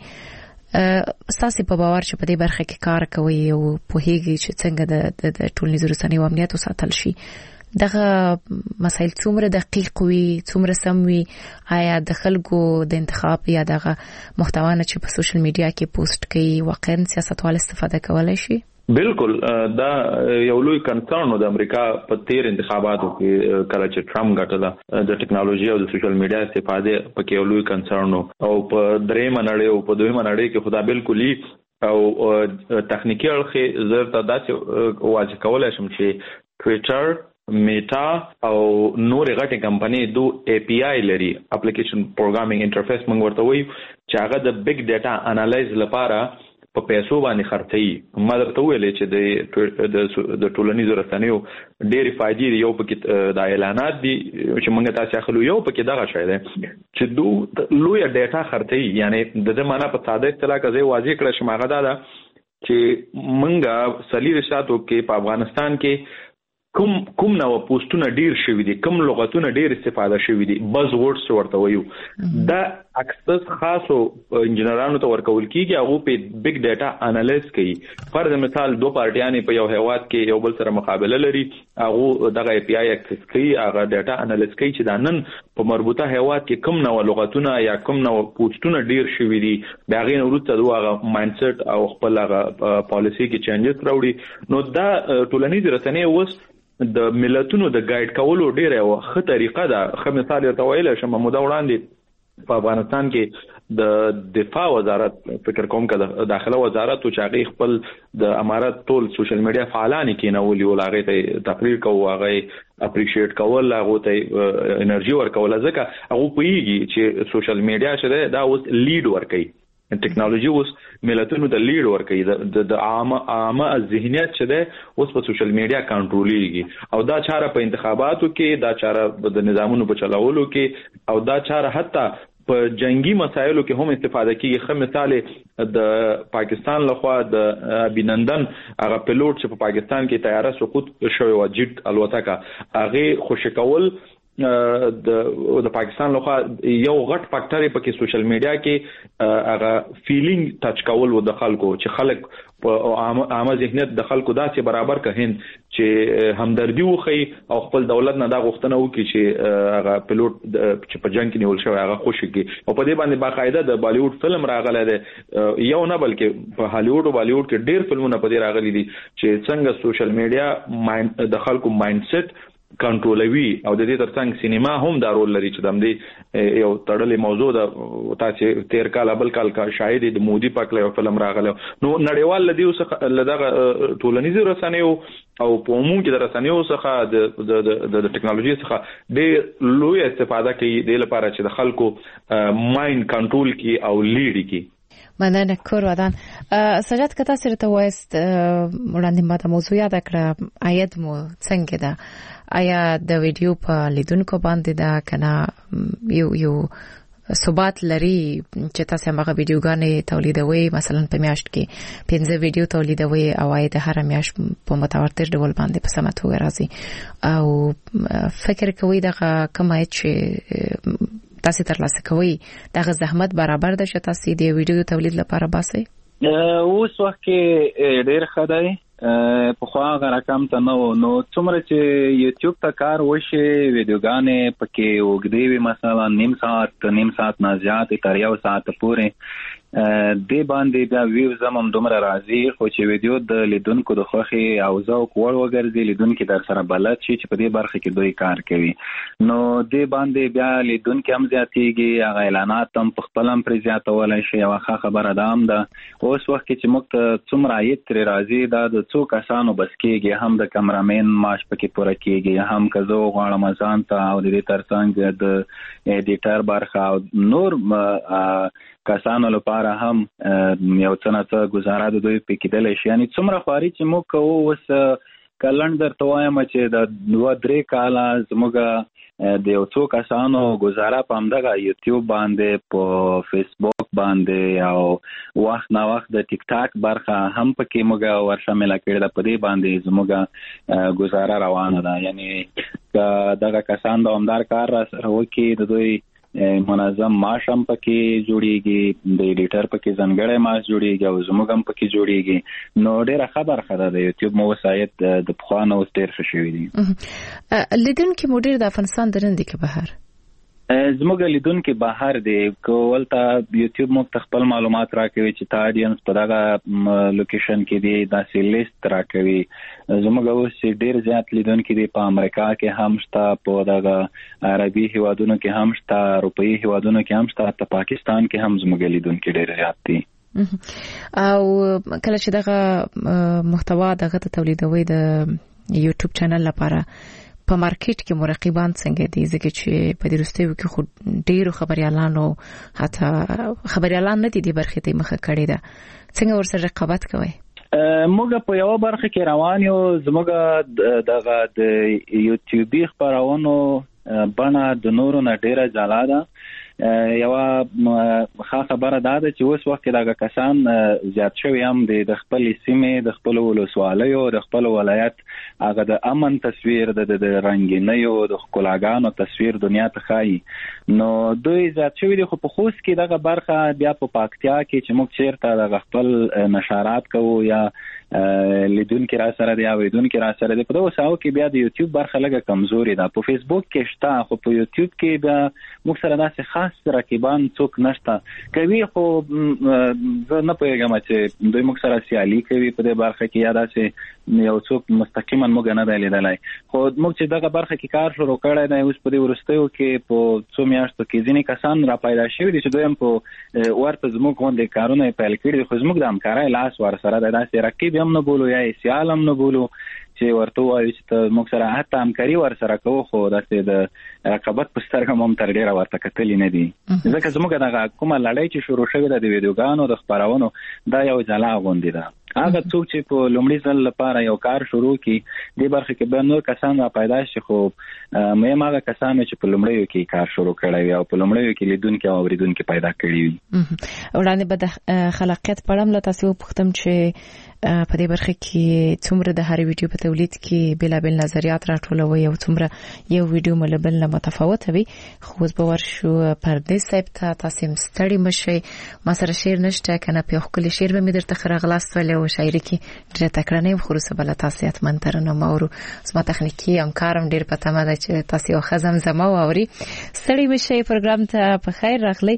وکړي اساسي په باور چې په دې برخه کې کار کوي او پوهیږي چې څنګه د ټولنیز رسنیو امنیت وساتل شي دغه مسایل څومره دقیق وي څومره سم وي آیا د خلکو د انتخاب یا دغه محتوا نه چې په سوشل میډیا کې پوسټ کوي واقعا سیاستوال استفاده کولای شي بالکل دا یو لوی کنسرن د امریکا په تیر انتخاباتو کې کله چې ټرمپ ګټله د ټکنالوژي او د سوشل میډیا استفاده پکې یو لوی کنسرن او په درېمه نړۍ او په دویمه نړۍ کې خدا بالکل او تخنیکی اړخ زرته داسې واځي کولای شم چې ټویټر میټا او نور غټه کمپنی دو اي پی آی لري اپلیکیشن پروګرامینګ انټرفیس موږ ورته وایو چې هغه د بیگ ډاټا انالایز لپاره په پیسو باندې خرڅي ما درته ویلې چې د ټولنیزو رسنیو ډېری فائدې یو پکې د اعلانات دي چې موږ تاسو اخلو یو پکې دغه شای دی چې دو لوی ډاټا خرڅي یعنی د دې معنا په ساده اصطلاح کې واضح کړه چې ماغه دا چې موږ سلی رساتو کې په افغانستان کې کوم نو پوسټونه ډیر شوی دي کوم لغتونه ډیر استفاده شوی دي بز ورډز ورته وایو دا اکثر خاصو انجنیرانو ته ورکول کیږي هغه په بیگ ډاټا انالیز کوي فرض مثال دوه پارټیانې په یو هیواد کې یو بل سره مقابله لري هغه دغه اي پی آی اکسس کوي هغه ډاټا انالیز کوي چې دا نن په مربوطه هیواد کې کوم نو لغتونه یا کوم نو پوسټونه ډیر شوی دي دا غین وروسته دغه مایند سیټ او خپل هغه پالیسی کې چینجز راوړي نو دا ټولنیز رسنۍ اوس د ملتونو د گایډ کولو ډیره یو ښه طریقه ده ښه مثال ته ویل شم موده وړاندې په افغانستان کې د دفاع وزارت فکر کوم کده داخله وزارت او چاغي خپل د امارات ټول سوشل میډیا فعالان کې نه ولي ولاغه ته تقریر کوو هغه اپریشیټ کول هغه ته انرژي ورکول ځکه هغه پوهیږي چې سوشل میډیا شته دا اوس لیډ ورکوي ټیکنالوژي اوس ملتونو د لیډ ورکوي د عامه ذهنیت چې ده اوس په سوشل میډیا کنټرولېږي او دا چاره په انتخاباتو کې دا چاره د نظامونو په چلاولو کې او دا چاره حتی په جنگي مسایلو کې هم استفاده کیږي خو مثال د پاکستان لخوا د بینندن هغه پیلوټ چې په پاکستان کې طیاره سقوط شوی و جیټ الوتکه هغه خوشی کول د پاکستان لخوا یو غټ فاکټر په کې سوشل میډیا کې هغه فیلینګ ټچ کول د خلکو چې خلک په عامه ذهنیت د خلکو داسې برابر کهین چې همدردي وخی او خپل دولت نه دا غوښتنه وکړي چې هغه پیلوټ چې په جنگ کې نیول شوی هغه خوشی کی او په دې باندې باقاعده د بالیوډ فلم راغلی دی یو نه بلکې په هالیوډ او بالیوډ کې ډېر فلمونه په دې راغلي دي چې څنګه سوشل میډیا د خلکو مایند سیټ کنټرولوي او د دې ترڅنګ سینما هم دا رول لري چې د دې یو تړلې موضوع ده تاسو تیر کال بل کال کا شاهد د مودي پاک له فلم راغله نو نړیوال لدی اوس لدغه ټولنیزو رسنیو او په عموم کې د رسنیو څخه د ټکنالوژي څخه د لوی استفاده کوي د لپاره چې د خلکو مایند کنټرول کی او لیډ کی مننه کور ودان سجاد کتا سره ته وایست وړاندې ماته موضوع یاد کړه آیت مو څنګه ده آیا د ویډیو په لیدونکو باندې دا کنه یو ثبات لري چې تاسو هغه ویډیوګانې تولیدوي مثلا په میاشت کې 15 ویډیو تولیدوي او عاید هر میاشت په متواتر ډول باندې په سمه توګه راځي او فکر کوي دا کومه چې تاسو ترلاسه کوي دا زحمت برابر ده چې تاسو د ویډیو تولید لپاره باسي اوس وخت کې ډېر خدای په خوا رقم ته نو څومره چې یوټیوب ته کار وشي ویډیوګانې پکې وګدي وي مثلا نیم ساعت نه زیات تر یو ساعت پورې د باندې بیا ویوز هم دومره راځي خو چې ویډیو د لیدونکو د خوخي او ذوق وړ وګرځي لیدونکو در سره بلد شي چې په دې برخه کې دوی کار کوي نو د باندې بیا لیدونکو هم زیاتېږي هغه اعلانات هم په خپل هم پر زیاتولای شي او ښه خبره ده هم ده اوس وخت کې موږ څومره عاید تر راځي دا د څو کسانو بس کېږي هم د کیمرامین معاش پکې پوره کېږي هم که زه غواړم ځان ته او د دې ترڅنګ د ایډیټر برخه او نور کسانو لپاره هم یو څه نه څه گزاره د دوی پکې کېدلی شي یعنی څومره خواري چې موږ کوو اوس کلن درته وایم چې د 2-3 کاله زموږ د یو څو کسانو گزاره په همدغه یوټیوب باندې په فیسبوک باندې او وخت نا وخت د ټیک ټاک برخه هم پکې موږ ورشامل کړی ده په دې باندې زموږ گزاره روانه ده یعنی دغه کسان د همدار کار را سره وکړي د دوی منظم معاش هم پکې جوړیږي د ایډیټر پکې ځانګړی معاش جوړیږي او زموږ هم پکې جوړیږي نو ډیره خبره ده د یوټیوب مو وسایت د پخوانو اوس ډیر ښه شوي دي لیدونکي مو ډیر د افغانستان درنده کې بهر زموږ لیدونکي بهر دي کولته یوټیوب مو خپل معلومات راکوي چې تا اډینس په دغه لوکیشن کې دي داسې لیست راکوي زموږ اوس ډیر زیات لیدونکي دي په امریکا کې هم شته په دغه عربي هیوادونو کې هم شته اروپایي هیوادونو کې هم شته په پاکستان کې هم زموږ لیدونکي ډیر زیات دي او کله چې دغه محتوا دغه تولیدوي د یوټیوب چینل لپاره په مارکیټ کې مراقبان څنګه دي ځکه چې په دې وروستیو کې خو ډیرو خبريالانو حتی خبريالان نه دي د برخې ته مخه کړې ده څنګه ورسره رقابت کوي موږ په یو برخه کې روان یو زموږ دغه د یوټیوبي خبرونو بڼه د نورو نه ډیره جلا ده یو ښه خبره ده چې اوس وخت دا کسان زیات شوی هم د خپل سیمې د خپل ولسوالیو د خپل ولایت هغه د امن تصویر د رنگینیو د ښکلاګانو تصویر دنیا ته ښایي نو دوی زیات شوی دي خو په خوست کې دغه برخه بیا په پاکتیا کې چې موږ چیرته د خپل نشرات کوو یا لیدونکي را سره دی او لیدونکي را سره دی په دغه ساو کې بیا د یوټیوب برخه لږه کمزوري ده په فیسبوک کې شته خو په یوټیوب کې بیا موږ سره داسې خاص رقیبان څوک نشته کوي خو زه نه پوهیږم چې دوی موږ سره سیالي کوي په دې برخه کې یا داسې یو څوک مستقیما موږ نه دی لیدلی خو موږ چې دغه برخه کې کار شروع کړی دی اوس په دې وروستیو کې په څو میاشتو کې ځینې کسان را پیدا شوي دي چې دوی هم په ورته زموږ غوندې کارونه یې پیل کړي دي خو زموږ د همکارۍ لاس ورسره دی داسې رقیب هم نه بولو یا سیال هم نه بولو چې ورته وایو چې موږ سره حتی همکاري ورسره کوو خو داسې د رقابت په سترګه هم تر ډېره ورته کتلي نه دي ځکه زموږ دغه کومه لړۍ چې شروع شوې ده د ویډیوګانو د خپرونو دا یو جلا غوندې ده هغه څوک چې په لومړي ځل لپاره یو کار شروع کړي دې برخه کې به نور کسان را پیدا شي خو مهم هغه کسان چې په لومړیو کې کار شروع کړی وي او په لومړیو کې لیدونکي او اوریدونکي پیدا کړي وي وړاندې به د خلاقیت په اړه تاسو وپوښتم چې په دې برخه کې څومره د هر ویډیو په تولید کې بلابل نظریات راټولوي او څومره یو ویډیو ملبل نه متفاوت وي خو به ورشو پردې صاحب ته تاسو مستړي مشي ما سره شعر نشته کنه په خپل شعر به مې درته خرغلاست ولې او شاعري کې ډېر تکرار نه خروسه بل تاسو اتمن ترنه مورو زما تخنیکی همکارم ډېر پته مده چې تاسو خزم زما ووري ستړي مشي پروګرام ته په خیر راغلی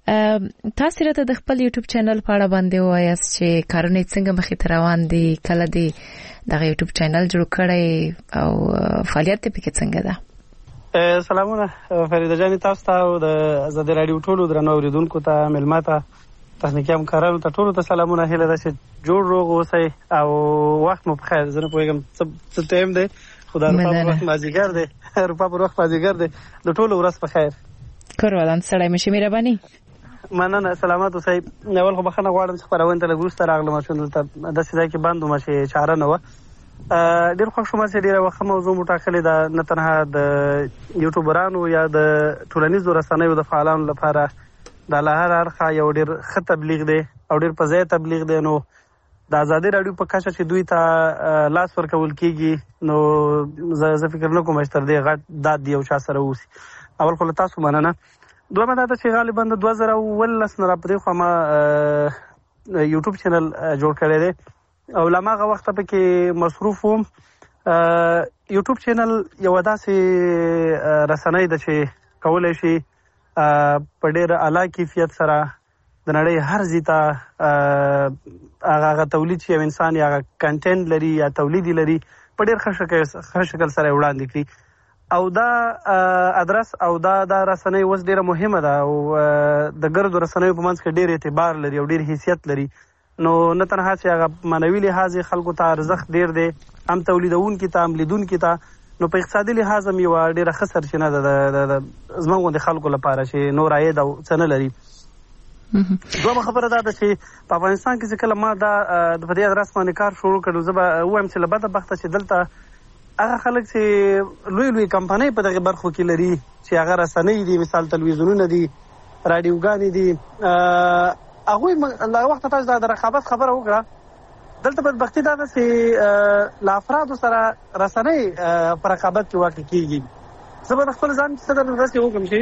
تاسو راته د خپل یوټیوب چینل په اړه باندې وایاست چې کارونه څنګه مخې ته روان دي کله دی د یوټیوب چینل جوړ کړی او فعالیت پکې څنګه ده سلامونه فریده جان تاسو ته او د آزاد رادیو ټولو درنو اوریدونکو ته ملماته تخنیکی همکارانو ته ټولو ته سلامونه هیله ده چې جوړ روغ اوسئ او وخت مو په خیر زه نه پوهیږم څه ټایم دی خو د اروپا په وخت مازدیګر دی اروپا په وخت مازدیګر دی د ټولو ورځ په خیر کروالان سړی مشه مهرباني مننه سلامات اوسئ اول خو بخښنه غواړم چې خپرونه ته لږ وروسته راغلم چې دلته داسې ځای کې بند وم چې چاره نه وه ډېر خوښ شوم چې ډېره وخت موضوع مو ټاکلې ده، نه تنها د یوټیوبرانو یا د ټولنیزو رسنیو د فعالانو لپاره دا له هر اړخه یو ډېر ښه تبلیغ دی او ډېر په ځای تبلیغ دی. نو د ازادي راډیو په کچه چې دوی ته لاس ورکول کېږي نو زه فکر نه کوم چې تر دې غټ داد دی یو چا سره اوسي. اول خو له تاسو مننه. دویمه دا ده چې غالبا د 2019 نه را پدې خوا ما یوټیوب چینل جوړ کړی دی او له هماغه وخته پکې مصروف وم. یوټیوب چینل یوه داسې رسنۍ ده چې کولی شي په ډېر اعلی کیفیت سره د نړۍ هر ځای ته هغه تولید چې یو انسان یا هغه کنټینټ لري یا تولیدي لري په ډېر ښه شکل سره وړاندې کړي. او دا ادرس او دا رسنۍ اوس ډېره مهمه ده او د ګردو رسنیو په منځ کې ډېر اعتبار لري او ډېر حیثیت لري. نو نه تنها چې هغه معنوي لحاظ خلکو ته ارزښت ډېر دی، هم تولیدونکي ته هم لیدونکي ته، نو په اقتصادي لحاظ هم یوه ډېره ښه سرچینه ده د زموږ غوندې خلکو لپاره چې نور عاید او څه نه لري. دویمه خبره دا ده چې په افغانستان کې چې کله ما دا په دې ادرس باندې کار شروع کړو، زه به ووایم چې له بده بخته چې دلته هغه خلک چې لوی کمپنۍ په دغه برخو کې لري چې هغه رسنۍ دي، مثال تلویزیونونه دي، راډیوګانې دي، هغوی له وخته تاسو د رقابت خبره وکړه. دلته بدبختي دا ده چې له افرادو سره رسنۍ په رقابت کې واقع کېږي. زه به د خپل ځان څه داسې وکړم چې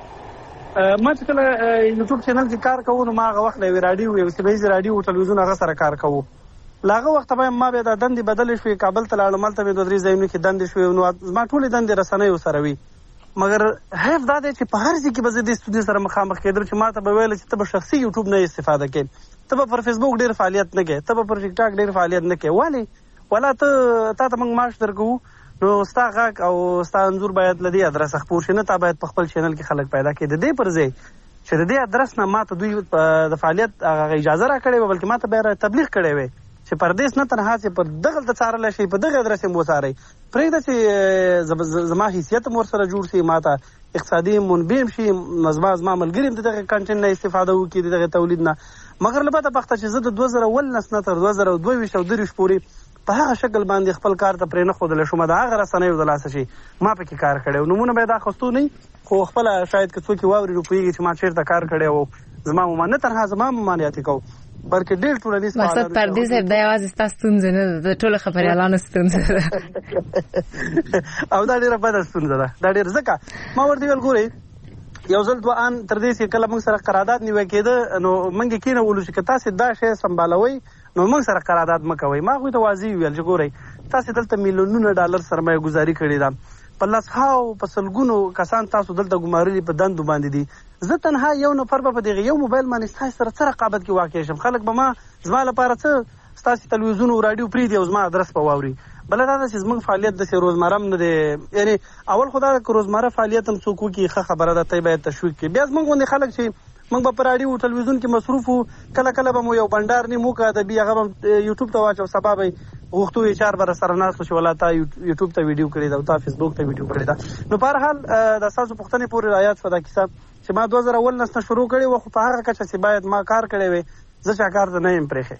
ما چې کله یوټیوب چینل کې کار کوو نو ما هغه وخت یوې راډیو یو سیمه ییز راډیو ټلویزیون هغه سره کار کوو. له هغه وخته به ما بیا دا دندې بدلې شوې، کابل ته لاړم، هلته مې 2-3 ځایونو کې دندې شوې، نو زما ټولې دندې رسنیو سره وي. مګر حیف دا دی چې په هر ځای کې به زه دې ستونزې سره مخامخ کېدم چې ما ته به ویل چې ته به شخصي یوټیوب نه استفاده کوې، ته به پر فیسبوک ډېر فعالیت نه کوې، ته به پر ټیک ټاک ډېر فعالیت نه کوې. ولې؟ ولا تا ته موږ معاش درکوو، نو ستا غږ او ستا انځور باید له دې ادرسه خپور شي، نه تا باید په خپل چینل کې خلک پیدا کړي. د دې پر ځای چې د دې ادرس نه ما ته دوی د فعالیت هغه اجازه را کړې وه، بلکې ما ته بیا تبلیغ کړی وی چې پردیس نه تنها چې پر دغلته څارلی شي، په دغه ادرس یې وڅارئ. پرېږده چې زما حیثیت هم ورسره جوړ شي، ما ته اقتصادي منبع هم شي، زما ملګري هم د دغه کنټینټ نه استفاده وکړي، د دغه تولید نه. مګر له بده بخته چې زه د 2019 نه تر 2022 او 23 پورې په هغه شکل باندې خپل کار ته پرې نه ښودلی شوم، د هغه رسنیو د لاسه چې ما پکې کار کړی. نومونه به یې دا اخیستو نه خو خپله شاید که څوک یې واوري نو پوهېږي چې ما چېرته کار کړی و. زما نه تنها زما ممانعتې کوو بلکې ډېر ټولنیز مقصد پردې صاحب دا یوازې ستا ستونزه نه ده، د ټولو خبریالانو ستونزه ده او دا ډېره بده ستونزه ده. دا ډېر ځکه ما ورته ویل ګورئ یو ځل دوه ان تر دې چې کله موږ سره قرارداد نیوی کېده نو موږ یې کېنولو چې که تاسې دا شی سمبالوئ نو موږ سره قرارداد مه کوئ. ما هغوی ته واضح ویل چې ګورئ تاسې دلته میلیونونه ډالر سرمایه ګزاري کړې ده، په لسهاو په سلګونو کسان تاسو دلته ګمارلي په دندو باندې دي. زه تنها یو نفر به په دغه یو موبایل باندې ستاسې سره څه رقابت کې واقع شم؟ خلک به ما زما لپاره څه ستاسې تلویزیون او راډیو پرېږدي او زما ادرس به واوري. بله دا ده چې زموږ فعالیت داسې روزمره هم نه دی، یعنې اول خو دا ده که روزمره فعالیت هم څوک وکړي ښه خبره ده، ته باید تشویق کړي. بیا زموږ غوندې خلک چې موږ به په راډیو او تلویزیون کې مصروف وو، کله کله به مو یو بنډار نیم وکړه ادبي، هغه به یوټیوب ته واچو، سبا به غوښتو یې چار به سره ناست چې ولا تا یوټیوب ته ویډیو کړې ده او تا فیسبوک ته ویډیو کړې ده. نو په هر حال د ستاسو پوښتنې پورې رایاد شوه دا کیسه چې ما 2019 نه شروع کړې وه، خو په هغه کچه چې باید ما کار کړی وی زه چا کار ته نه یم پرېښی.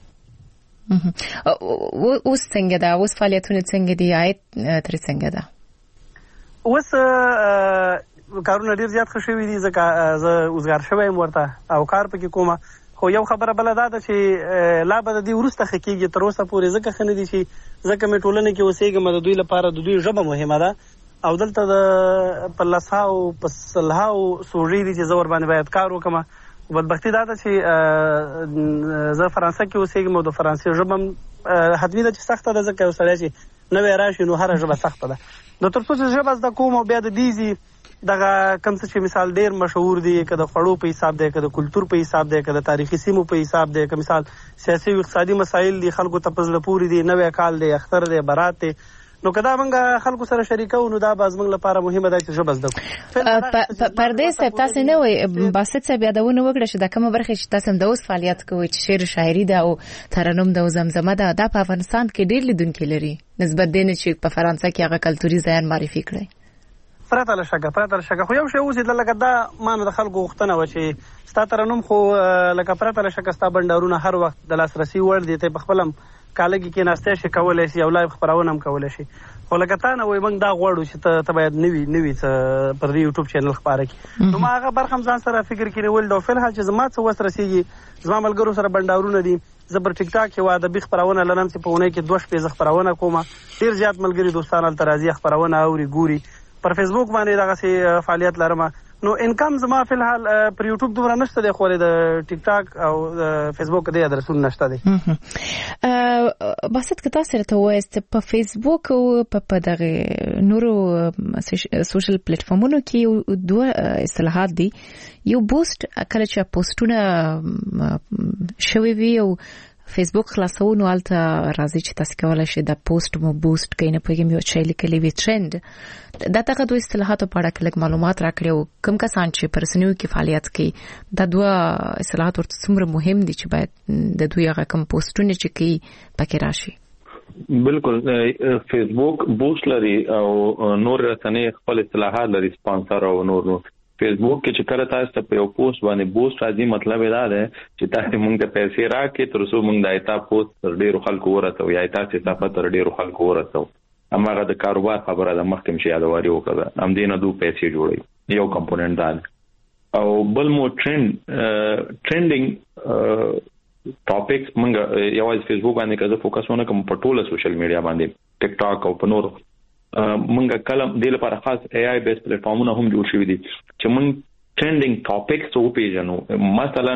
اوس څنګه ده؟ اوس فعالیتونه څنګه دي؟ عاید ترې څنګه ده؟ اوس کارونه ډېر زیات ښه شوي دي ځکه زه اوزګار شوی یم ورته او کار پکې کومه. خو یو خبره بله دا ده چې لا به د دې وروسته ښه کېږي، تر اوسه پورې ځکه ښه نه دي چې ځکه مې ټولنې کې اوسېږم، د دوی لپاره د دوی ژبه مهمه ده او دلته د په لسهاو په سلهاو سوژې دي چې زه ورباندې باید کار وکړم. بدبختي دا ده چې زه فرانسه کې اوسېږم او د فرانسې ژبه هم حتمي ده چې سخته ده، ځکه یو سړی چې نوی راشي نو هره ژبه سخته ده. نو تر څو چې ژبه زده کوم او بیا د دې دغه کوم څه چې مثال ډېر مشهور دي، که د خوړو په حساب دی، که د کلتور په حساب دی، که د تاریخي سیمو په حساب دی، که مثال سیاسي او اقتصادي مسایل دي خلکو ته په زړه پورې دي، نوی کال دی، اختر دی، برات دی، نو که دا موږ خلکو سره شریکو نو دا به زموږ لپاره مهمه ده چې ژبه زده کړو. پردې صاحب تاسې نه وایي باسط صاحب یادونه وکړه چې دا کومه برخه چې تاسو د اوس فعالیت کوئ چې شعر شاعري ده او ترنم ده او زمزمه ده، دا په افغانستان کې ډېر لیدونکي لري نسبت دې نه چې په فرانسه کې هغه کلتوري ځایان معرفي کړئ. پرته له شکه خو یو شی اوس لکه دا ما نه د خلکو غوښتنه وه چې ستا ترنم خو لکه پرته له شکه ستا بنډارونه هر وخت د لاسرسي وړ دي، ته په خپل هم کالګي کې ناشته شي کولای شي او لایو خبرونه هم کولای شي خو لکه تا نه وای موږ دا غواړو چې ته باید نوی پر یوټیوب چینل خبره کړي نو ما هغه برخه هم ځان سره فکر کړی ول دا فل حال چې زما څه وسره سیږي زما ملګرو سره بنداورونه دي زه پر ټیک ټاک کې واده به خبرونه لنم چې په اونۍ کې 2 شپې خبرونه کوم ډیر زیات ملګری دوستان تل راځي خبرونه اوري ګوري پر فیسبوک باندې دغه سي فعالیت لرم نو انکم زما په الحال پر یوټیوب دومره نشته دی خو د ټیک ټاک او فیسبوک د ادرسون نشته دی باسط کتا سره ته وایست په فیسبوک او په دغه نورو سوشل پلیټفارمونو کې دوه اصطلاحات دي یو بوست کله چې پوسټونه شوي وي او فیسبوک خلاصونو الته راځي چې تاسو کولای شئ د پوسټ مو بوست کینې په یو شی لیکلی وی ټرند دا ته دوه اصطلاحات په اړه کله معلومات راکړو کوم کسان چې پرسنیو کې فعالیت کوي دا دوه اصطلاحات ورته څومره مهم دي چې باید د دوی هغه کوم پوسټونه چې کوي پکې راشي بالکل فیسبوک بوست لري او نور رسنۍ خپل اصطلاحات لري سپانسر او نور فیسبوک کې چې کله تاسو ته په یو پوسټ باندې بوست راځي مطلب دا دی چې تاسو موږ ته پیسې راکې تر څو موږ د ایتا پوسټ تر ډیرو خلکو ورته یا تاسو ته تر ډیرو خلکو ورته اماغه د کاروبار خبره د مخکم شي یادواري وکړه ام دینه دوه پیسې جوړي یو کمپوننت ده او بل مو ټرندینګ ټاپکس موږ یوازې فیسبوک باندې کزه فوکس ونه کوم په ټوله سوشل میډیا باندې ټیک ټاک او په نور مونږه کلم د لپاره خاص اي اي بیس پلیټفارمونه هم جوړ شوي دي چې مونږ ټرندینګ ټاپکس او پیژنو مثلا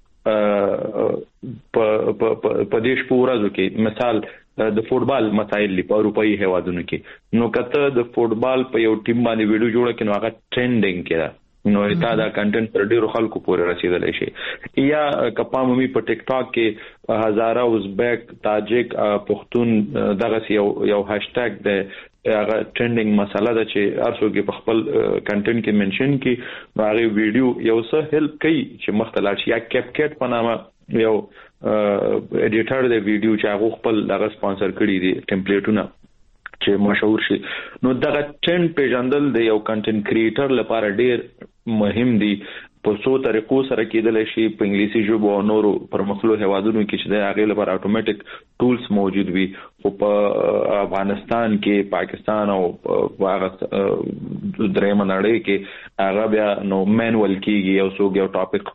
په دیش پورازو کې مثال د فوتبال مسایل په اروپאי هوادونو کې نو کته د فوتبال په یو ټیم باندې ویډیو جوړه کینو هغه ټرندینګ کړه نو دا د کنټنټ پر ډیرو خلکو پورې رسیدلی شي یا کپام می په ټیک ټاک کې هزاره ازبک تاجک پښتون دغه یو هاشټګ د هغه ټرندینګ مسله ده چې ارسو کې په خپل کنټنټ کې منشن کې هغه ویډیو یو څه هیلپ کوي چې مختلف شي یا کیپکټ په نامه یو ایډیټر د ویډیو چې هغه خپل دغه سپانسر کړی دي ټمپلیټونه چې مشهور شي نو دغه ټرند پیژندل د یو کنټنټ کریټر لپاره ډیر مهم دي په څو طریقو سره کېدل شي په انګلیسي ژبه او نورو پرمختللو هوادونو کې چې د هغه لپاره اتوماتیک ټولز موجود وي خو په افغانستان کې پاکستان او هغه درېم نړۍ کې هغه بیا نو مینوال کېږي یو څوک یو ټاپک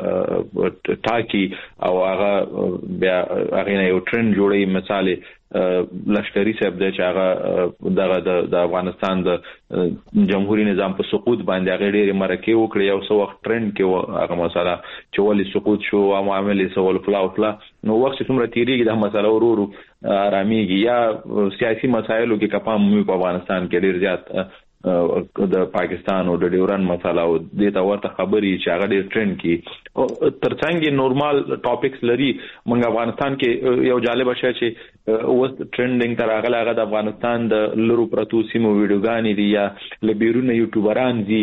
خپل ټاکي او هغه بیا هغه یو ټرند جوړي مثال لشکري صاحب د چاغه د افغانستان د جمهوریت نظام په سقوط باندې هغه ډېر مرکه وکړي او څو وخت ټرند کې هغه مسله چې ولې سقوط شو او معاملې سوال فلا نو وخت څومره تیریږي د مسله ورورو آراميږي یا سیاسي مسایلو کې کپام په افغانستان کې ډېر زیات د پاکستان او د ډیورن مسله او د تا ورته خبري چې هغه ډېر ټرند کی ترڅنګ نورمال ټاپکس لري موږ افغانستان کې یو جالب شی چې اوس ټرندینګ تر هغه د افغانستان د لرو پرتو سیمو ویډیوګانی دي یا لبیرونه یوټیوبران دي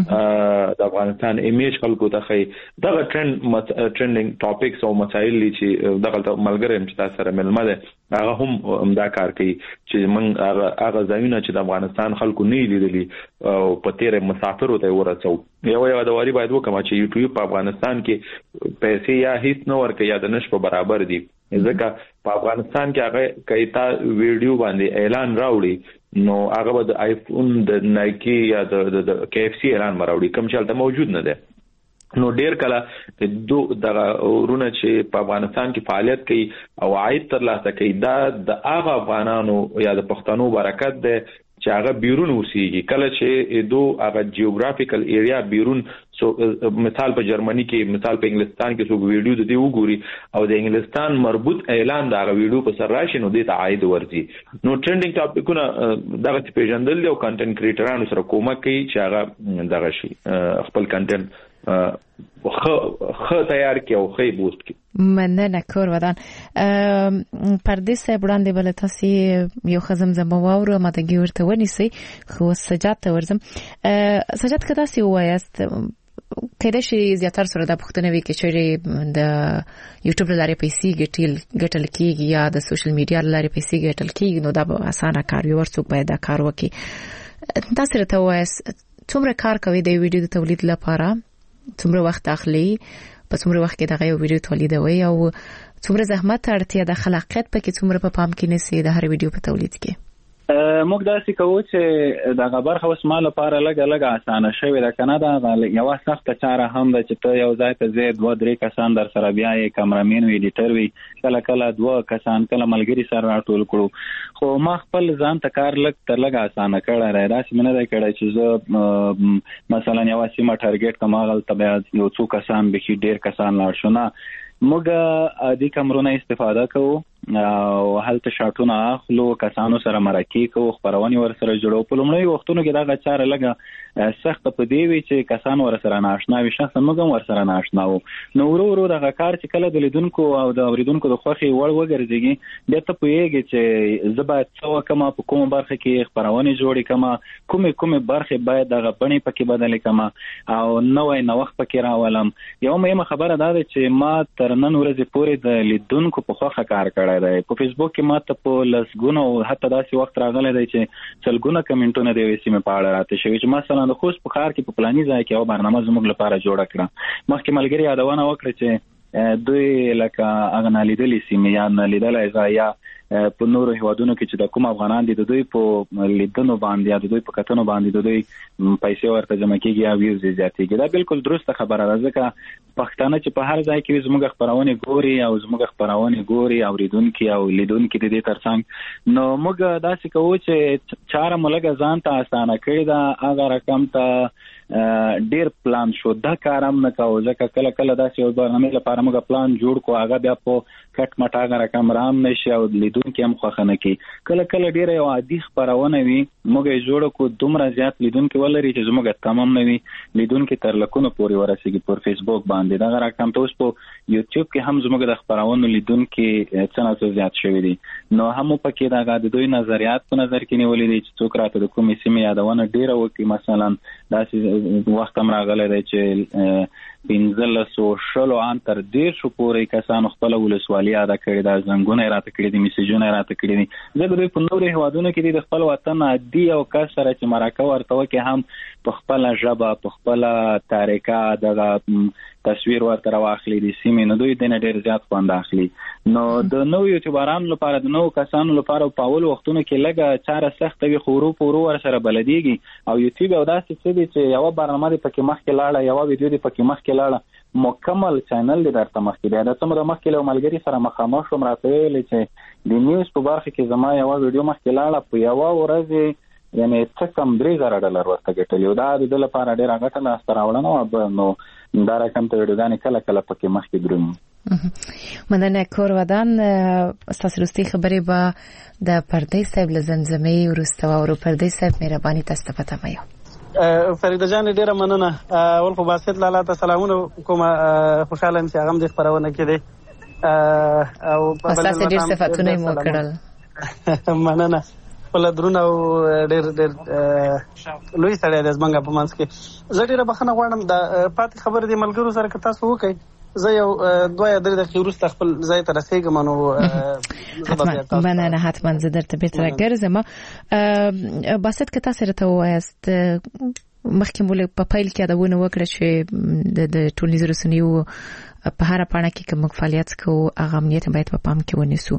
د افغانستان ایمیج خلکو ته خي دغه ټرندینګ ټاپکس او مسایل چې دغه ملګری چې تاسو سره ملمه ده هغه هم امدا کار کوي چې موږ هغه ځایونه چې د افغانستان خلکو نه لیدلي او په تیر مسافر ته ورسو یو د واری باید وکم چې یوټیوب په افغانستان کې پیسې یا هیڅ نه ورکړي یا د نش په برابر دي ځکه په افغانستان کې هغه کایتا ویډیو باندې اعلان راوړي نو هغه د آیفون د نایکی یا د KFC اعلان راوړي کوم چې هلته موجود نه ده نو ډیر کله دغه ورونه چې په افغانستان کې فعالیت کوي او عاید ترلاسه کوي دا د هغه افغانانو یا د پښتنو برکت ده چې هغه بیرون اوسېږي کله چې هغه جیوګرافیکل ایریا بیرون مثال په جرمني کې مثال په انګلستان کې څو ویډیو د دې وګوري او د انګلستان مربوط اعلان دا ویډیو په سر راشي نو د عاید ورځي نو ټرندینګ ټاپکونه دغه پیژندل او کنټنټ کریټرانو سره کومک کوي چې هغه دغه شي خپل کنټنټ خو تیار کی او خې بوست کی مننه کور ودان پردیس وړاندې بل تاسو یو خزم زموارو ماته ورته ونیسي خو سجاد ورزم سجاد کدا سی وایست کله چې زیاتره سره د پښتنو وی کې چې د یوټیوب لارې پیسې ګټل کیږي یا د سوشل میډیا لارې پیسې ګټل کیږي نو دا اسانه کار یو ورڅوک باید دا کار وکړي تاسو ته وایست څومره کار کوي د ویډیو د تولید لپاره څومره وخت اخلي په څومره وخت کې دغه یو ویډیو تولیدوي او څومره زحمت اړتیا د خلاقیت پکې څومره په پام کې نسی د هر ویډیو په تولید کې؟ موږ داسې کوو چې د خبر خو اسمه لپاره لګ اسانه شوی د کنادا یو سخت چاره هم د چې ته یو ځای ته زید 2-3 کسان در سره بیا یې کیمرامین وی ایډیټر وی کله 2 کسان کله ملګری سره راټول کړو خو ما خپل ځان ته کار لګ اسانه کړی دی داسې منه دی کړی چې زه مثلا یو سیمه ټارګټ کوم غلطه بیا یو څو کسان به ډیر کسان لاړ شو نه موږ د کیمرونو استفاده کوو او هلته شاټونه اخلو کسانو سره مرکه کوو خبرونه ور سره جوړو په لومړی وختونو کې دا غچاره لګه سخت په دی وی چې کسان ور سره ناشنا وي شخص موږ ور سره ناشنا وو نو ورو دا کار چې کله د لیدونکو او د اوریدونکو د خوخي وړ وګرځيږي د ته پوهیږي چې زبات څو کما په کوم برخه کې خبرونه جوړې کما کومه برخه باید د غپنی پکې بدل کما او نوې نو وخت پکې راولم یو مهمه خبره ده چې ما تر نن ورځې پورې د لیدونکو په خوخه کار کړی دی په فیسبوک کې ماته په لسګونو حتی داسې وخت راغلی دی چې څلګونه کمنټونه دی وسیمه په اړه راته شوی چې مثلا د خوست په ښار کې په پلاني ځای کې یو برنامه زموږ لپاره جوړه کړه مخکې ملګری یادونه وکړه چې دوی لکه اغه نالیدلې سیمه یا نالیدلې ځای یا په نورو هیوادونو کې چې د کوم افغانان دي د دوی په لیدنو باندې یا د دوی په کتنو باندې د دوی پیسې ورته جمع کیږي یا ویوز زیاتېږي دا بالکل درسته خبره ده ځکه پښتانه چې په هر ځای کې زموږ خبرونه ګوري او زموږ خبرونه ګوري او لیدونکو او لیدونکو د دې ترڅنګ نو موږ داسې کوو چې چاره ملګری ځان ته اسانه کړی دا هغه رقم ته ډیر پلان شو دا کارم نه کاوه ځکه کله داسې یو برنامه لپاره موږ پلان جوړ کو هغه بیا په کټ مټ هغه رقم رام نشي او لیدونکو هم خوښنه کی کله ډیر یو عادي خبرونه وي موږ جوړ کو دومره زیات لیدونکو ولري چې زموږ تمام نه وي لیدونکو تر لکونو پورې ورسېږي پر فیسبوک باندې دا رقم ته اوس په یوټیوب کې هم زموږ د خبرونو لیدونکو څنګه زیات شوی دي نو هم پکې دا د دوی نظریات په نظر کې نیولې دي چې څوک راته د کومې سیمه یادونه ډیره وکړي مثلا داسې وخت هم راغلی دی چې 1500 ان تر 150 پورې کسانو خپل ولسوالۍ ادا کړې دا زنګونه راته کړې دي میسجونه راته کړې دي زه دوی په نورو هیوادونو کې د خپل وطن عادي او کس سره چې مرکه ورته وکي هم په خپل ژبه په خپل طریقه د تصویر ورته راوخلي دي سیمه نو دوی د نه ډیر زیات خوند اخلي نو د نو یوټیوبرانو لپاره د نو کسانو لپاره په اول وختونو کې لګه چاره سخت وي خورو پورو ور سره بلديږي او یوټیوب او داسې څه دي چې یو برنامه پکې مخکې لاړه یو ویډیو دی پکې مخکې لاړه مکمل چینل دی درته مخکې دی دا څومره مخکې له ملګری سره مخامخ شوم راته ویل چې د نیوز په برخه کې زما یو ویډیو مخکې لاړه په یو ورځ یعنی څه کم $3,000 ورته ګټلی دا د لپاره ډیره ګټه لاسته راوړنه نو دا رقم ته ویډیوګانې کله پکې مخکې درومي مننه کور ودان استاد رستي خبرې به د پردی صاحب لزمزمې ورسته او پردی صاحب مهرباني تاسو ته پته مې فریده جان ډیره مننه اول خو باسط لاله ته سلامونه کوم خوشاله یم چې هغه د خبرونه کړي او په اساس ډیر صفاتونه مو کړل مننه ول درونه ډېر لوی سړی د زمنګ په منځ کې زه ډېر بخښنه غواړم د پاتې خبرې د ملګرو سره که تاسو وکړئ زه یو 2-3 دقیقې وروسته خپل ځای ته رسېږم نو مننه حتما زه درته بیرته راګرځم باسط که تاسو راته ووایاست مخکې مو په پیل کې یادونه وکړه چې د ټولنیزو رسنیو په هر پاڼه کې کوم فعالیت کوو هغه امنیت باید په پام کې ونیسو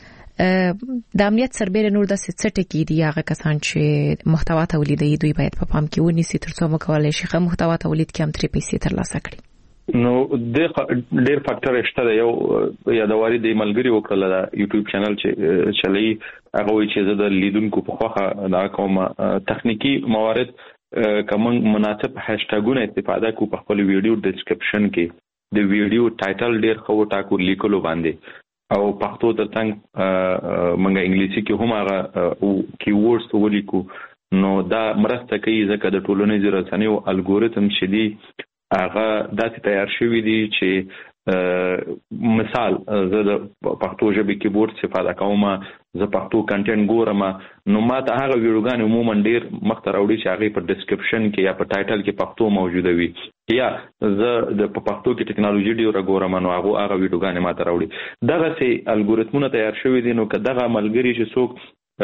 د امنیت سربېره نور د څه ټکي دي هغه کسان چې محتوا تولیدوي دوی باید په پام کې ونیسي ترڅو مو کولای شي چې محتوا تولید کې هم ترې پیسې ترلاسه کړي نو د ډېر فاکټر شته د یو یادواري د ملګری وکړل دا یوټیوب چینل چې چلی هغه وی چې د لیدونکو په خوخه دا کوم تخنیکی موارد کوم مناسب هاشټاګونه استفاده کو په خپل ویډیو ډسکرپشن کې د ویډیو ټایټل ډېر خو ټاکو لیکلو باندې او پښتو ترڅنګ منګه انګلیسي کې هم هغه کیورډز ولیکو نو دا مرسته کوي ځکه د ټولنیزو رسنیو الګوریتم شدي هغه داسې تیار شوی دی چې مثال زه د پښتو ژبې کیبورډ استفاده کوم زه پښتو کنټینټ ګورم نو ماته هغه ویډیوګان عموما ډیر مخته راوړي چې هغه په ډسکرپشن کې یا په ټایټل کې پښتو موجوده وي یا زه د پښتو کې ټیکنالوژي ډیر ګورم نو هغه ویډیوګان ماته راوړي دغه سي الګوریتمونه تیار شوی دي نو کداغه ملګری چې څوک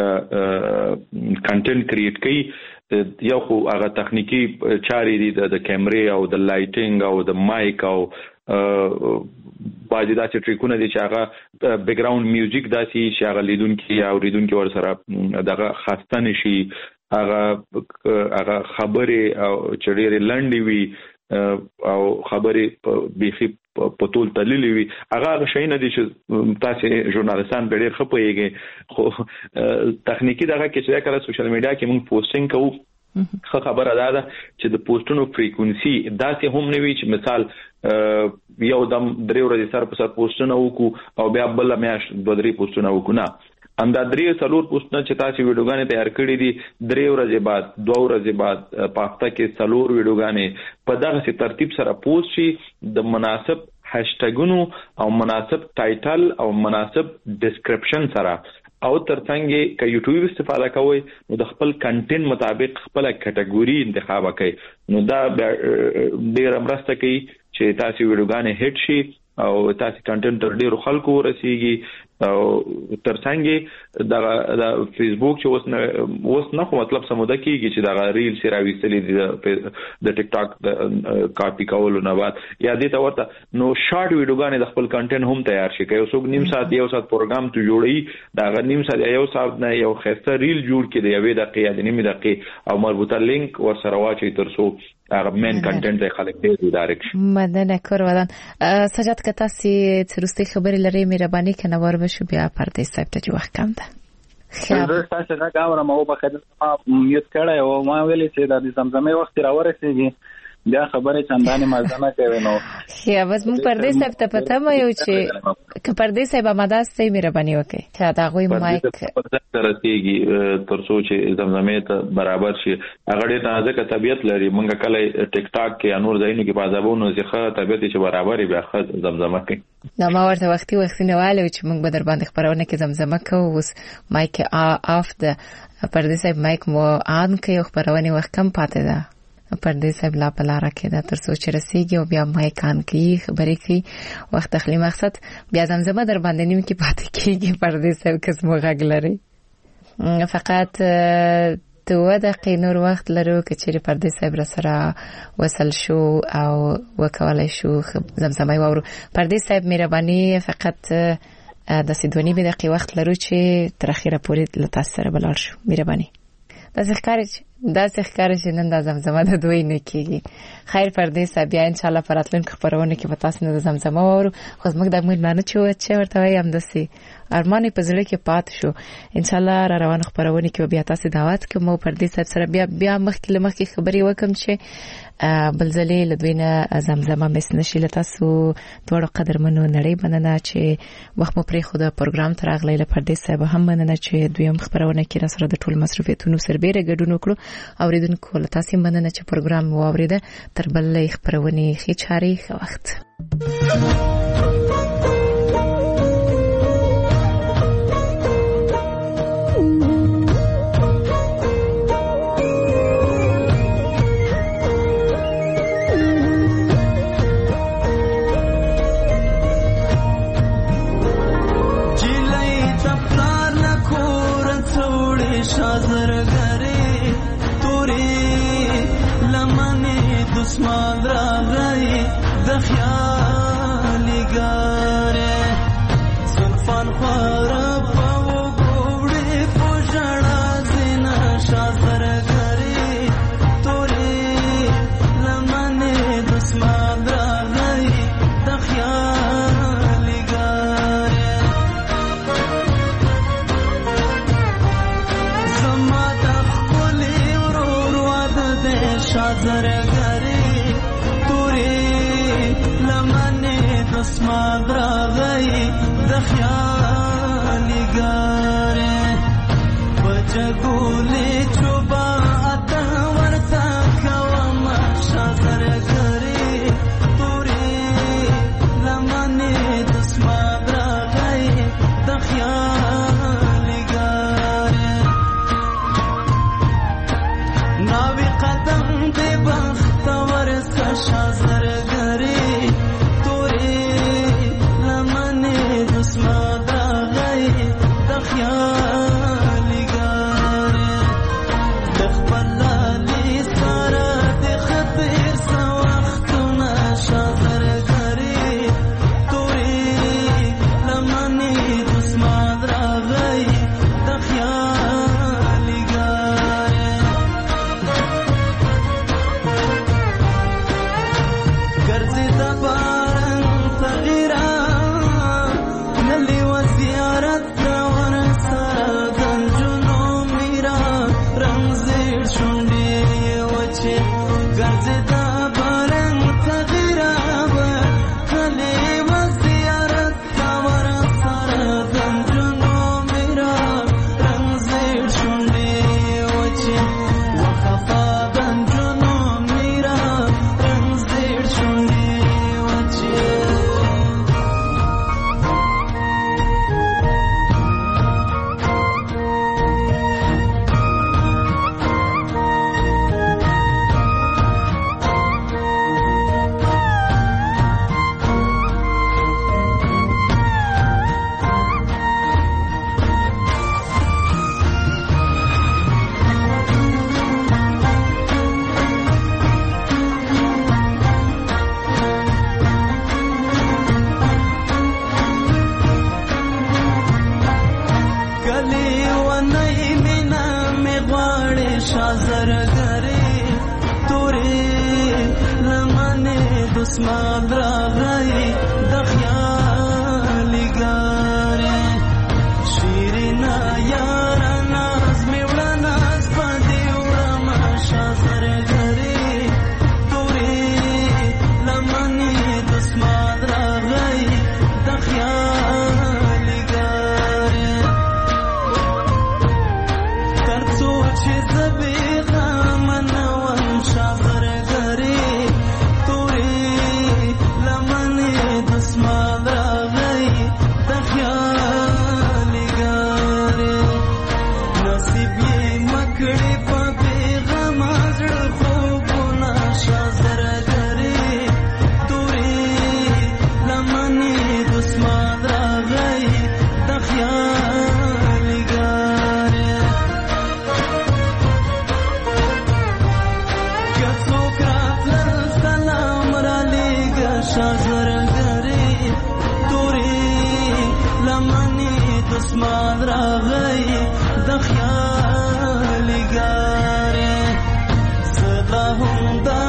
کنټینټ کریټ کوي یو خو هغه تخنیکی چاري دي د کیمرې او د لایټینګ او د مایک او باندې داسې ټریکونه دي چې هغه بیک گراوند میوزیک داسي چې هغه لیدونکو یا اوریدونکو ور سره دغه خاصه نشي هغه خبره او چړې لنډي وي او خبره بيخي په ټول تللی وي هغه شي نه دي چې تاسو ژورنالیستان به ډېر خپويږي خو تخنیکی دغه کې چې کله سوشل میډیا کې موږ پوسټینګ کوو خبره ده چې د پوسټونو فریکوئنسي داسې هم نه وي چې مثال یو دم درې ورځې سره په سر پوسټونه وکړو او بیا بل میاش دوه درې پوسټونه وکړو نه هم دا درې څلور پوسټونه چې تاسو ویډیوګانې تیار کړې دي درې ورځې بعد دوه ورځې بعد په هفته کې څلور ویډیوګانې په دغه ترتیب سره پوسټ شي د مناسب هاشټګونو او مناسب ټایټل او مناسب ډیسکرپشن سره او ترڅنګ کې یوټیوب استفاده کوي نو د خپل کنټینټ مطابق خپل کټګوري انتخاب کړئ نو دا ډېر مرسته کوي چې تاسو ویډیوګانې هټ شي او تاسو کنټینټ ډېر خلکو ورسیږي او ترڅنګ دا فیسبوک چې اوس نه خو مطلب سموده کیږي چې دا ریل سره ویستلې دي د ټیک ټاک د کاپی کولو نه بعد یا دې ته ورته نو شارټ ویډیوګانې د خپل کنټینټ هم تیار شي کوي څوک نیم ساعت یو ساعت پروګرام ته جوړي دا نیم ساعت یو ساعت نه یو خسته ریل جوړ کړي یوې دقیقې یا نیمه دقیقې او مربوطه لینک ور سره واچي ترڅو هغه مین کنټینټ ته خلک دې ډایرکټ مدنه کور ودان سجاد کتا سي ترسته خبرې لري مهرباني کنه ور بشو بیا پردې صاحب ته جو وخت کم ده خیر تاسو دا غواړم او په خدمت ما میوت کړه او ما ویلې چې د زمزمې وخت راورسېږي بیا خبره چندانې مازنه کوي نو خیا بس مون پردې صاحب ته پته مې یو چې ک پردې صاحب آماده سي مهرباني وکړي چې دا غوي مایک ترسيږي ترڅو چې زمزمې ته برابر شي هغه ډېر نازک طبيعت لري مونږ کله ټیک ټاک کې انور زاینو کې پازابونو ځخه طبيعت چې برابر بیا خد زمزمه کوي نو ما ورته وختي نه والو چې مونږ به در باندې خبرونه کې زمزمه کوو اوس مایک اف د پردې صاحب مایک مو آن کې خبرونه وخت کم پاتې ده پردې صاحب لا پلاره کې دا ترڅو چې رسیږي او بیا مایک آن کې خبرې کوي وخت اخلي مقصد بیا زمزمه در باندې نیم کې پاتې کېږي پردې صاحب قسم غږ لري فقط 2 دقیقې نور وخت لرو چې چیرې پردې صاحب را سره وصل شو او وکولای شو زمزمه وورو پردې صاحب مهرباني فقط د 2 دقیقې وخت لرو چې تر اخره پورې له تاسو سره بلار شو مهرباني دا ښکار چې نن د زمزمه د دوی نه کېږي خیر پردې صاحب بیا ان شاء الله پراتلونکو خبرونه کې به تاسو نه د زمزمه وورو خو موږ د مېلمانه چې ورته وایم دسي ارمان په زړه کې پات شو ان شاء الله را روان خبرونه کې بیا تاسو دعوت کوم پردې صاحب سره بیا مخکې خبرې وکم چې بلځلې لدوینه زمزمه مس نشي لتاسو دوړو قدرمنو نړۍ مننه چې وخت مو پرې خو د پروګرام تر اغلی له پردې صاحب هم مننه چې دویم خبرونه کې را سره د ټول مصرفیتونو سربېره ګډون وکړو اوریدونکو له تاسو مننه چې پروګرام واوریده تر بل خبرونه خي چاري وخت دسمان راغی د خیالي ګاره زلفان خورا په وګړې پوجړا زینا شاذر غری تورې لمنه دسمان راغی د خیالي ګاره زما د خپلې ورور واده د شاذر اسمان راغی د خیالي ګاره بچګولې چوبا اته ورته کوم شاذر غری تورې لمنه د اسمان راغی د خیالي ګاره ناوی قدم دې بخت ورسه شاذر غری توری بارن تغیرا نلی و زیارت ور سره دنجونو میرا رمزیر شوندی وچه گرزدا بارن تغیرا نلی و زیارت ور سره دنجونو میرا رمزیر شوندی وچه وخفا دنجونو میرا رمزیر شوندی وچه کلی و نئی مینا می غواړي شازر غري توري لمنه دسمال راغی د خیال ګاري شیرنا یار ناز می وړ ناز پدې وړم شازر غري توري لمنه دسمال راغی د خیال ګاري ترڅو چې زبېغه منوم شازر غري توري لمنې دسمال راغی د خیال ګاري نصیب یې مکړې په پیغام زړه خوبونه شازر غري توري لمنې دسمال راغی د خیال ګاري کڅوک راتلل سلام را لیږه شازر غري توري لمنې دسمال راغی د خیال ګاري زه لا هم دا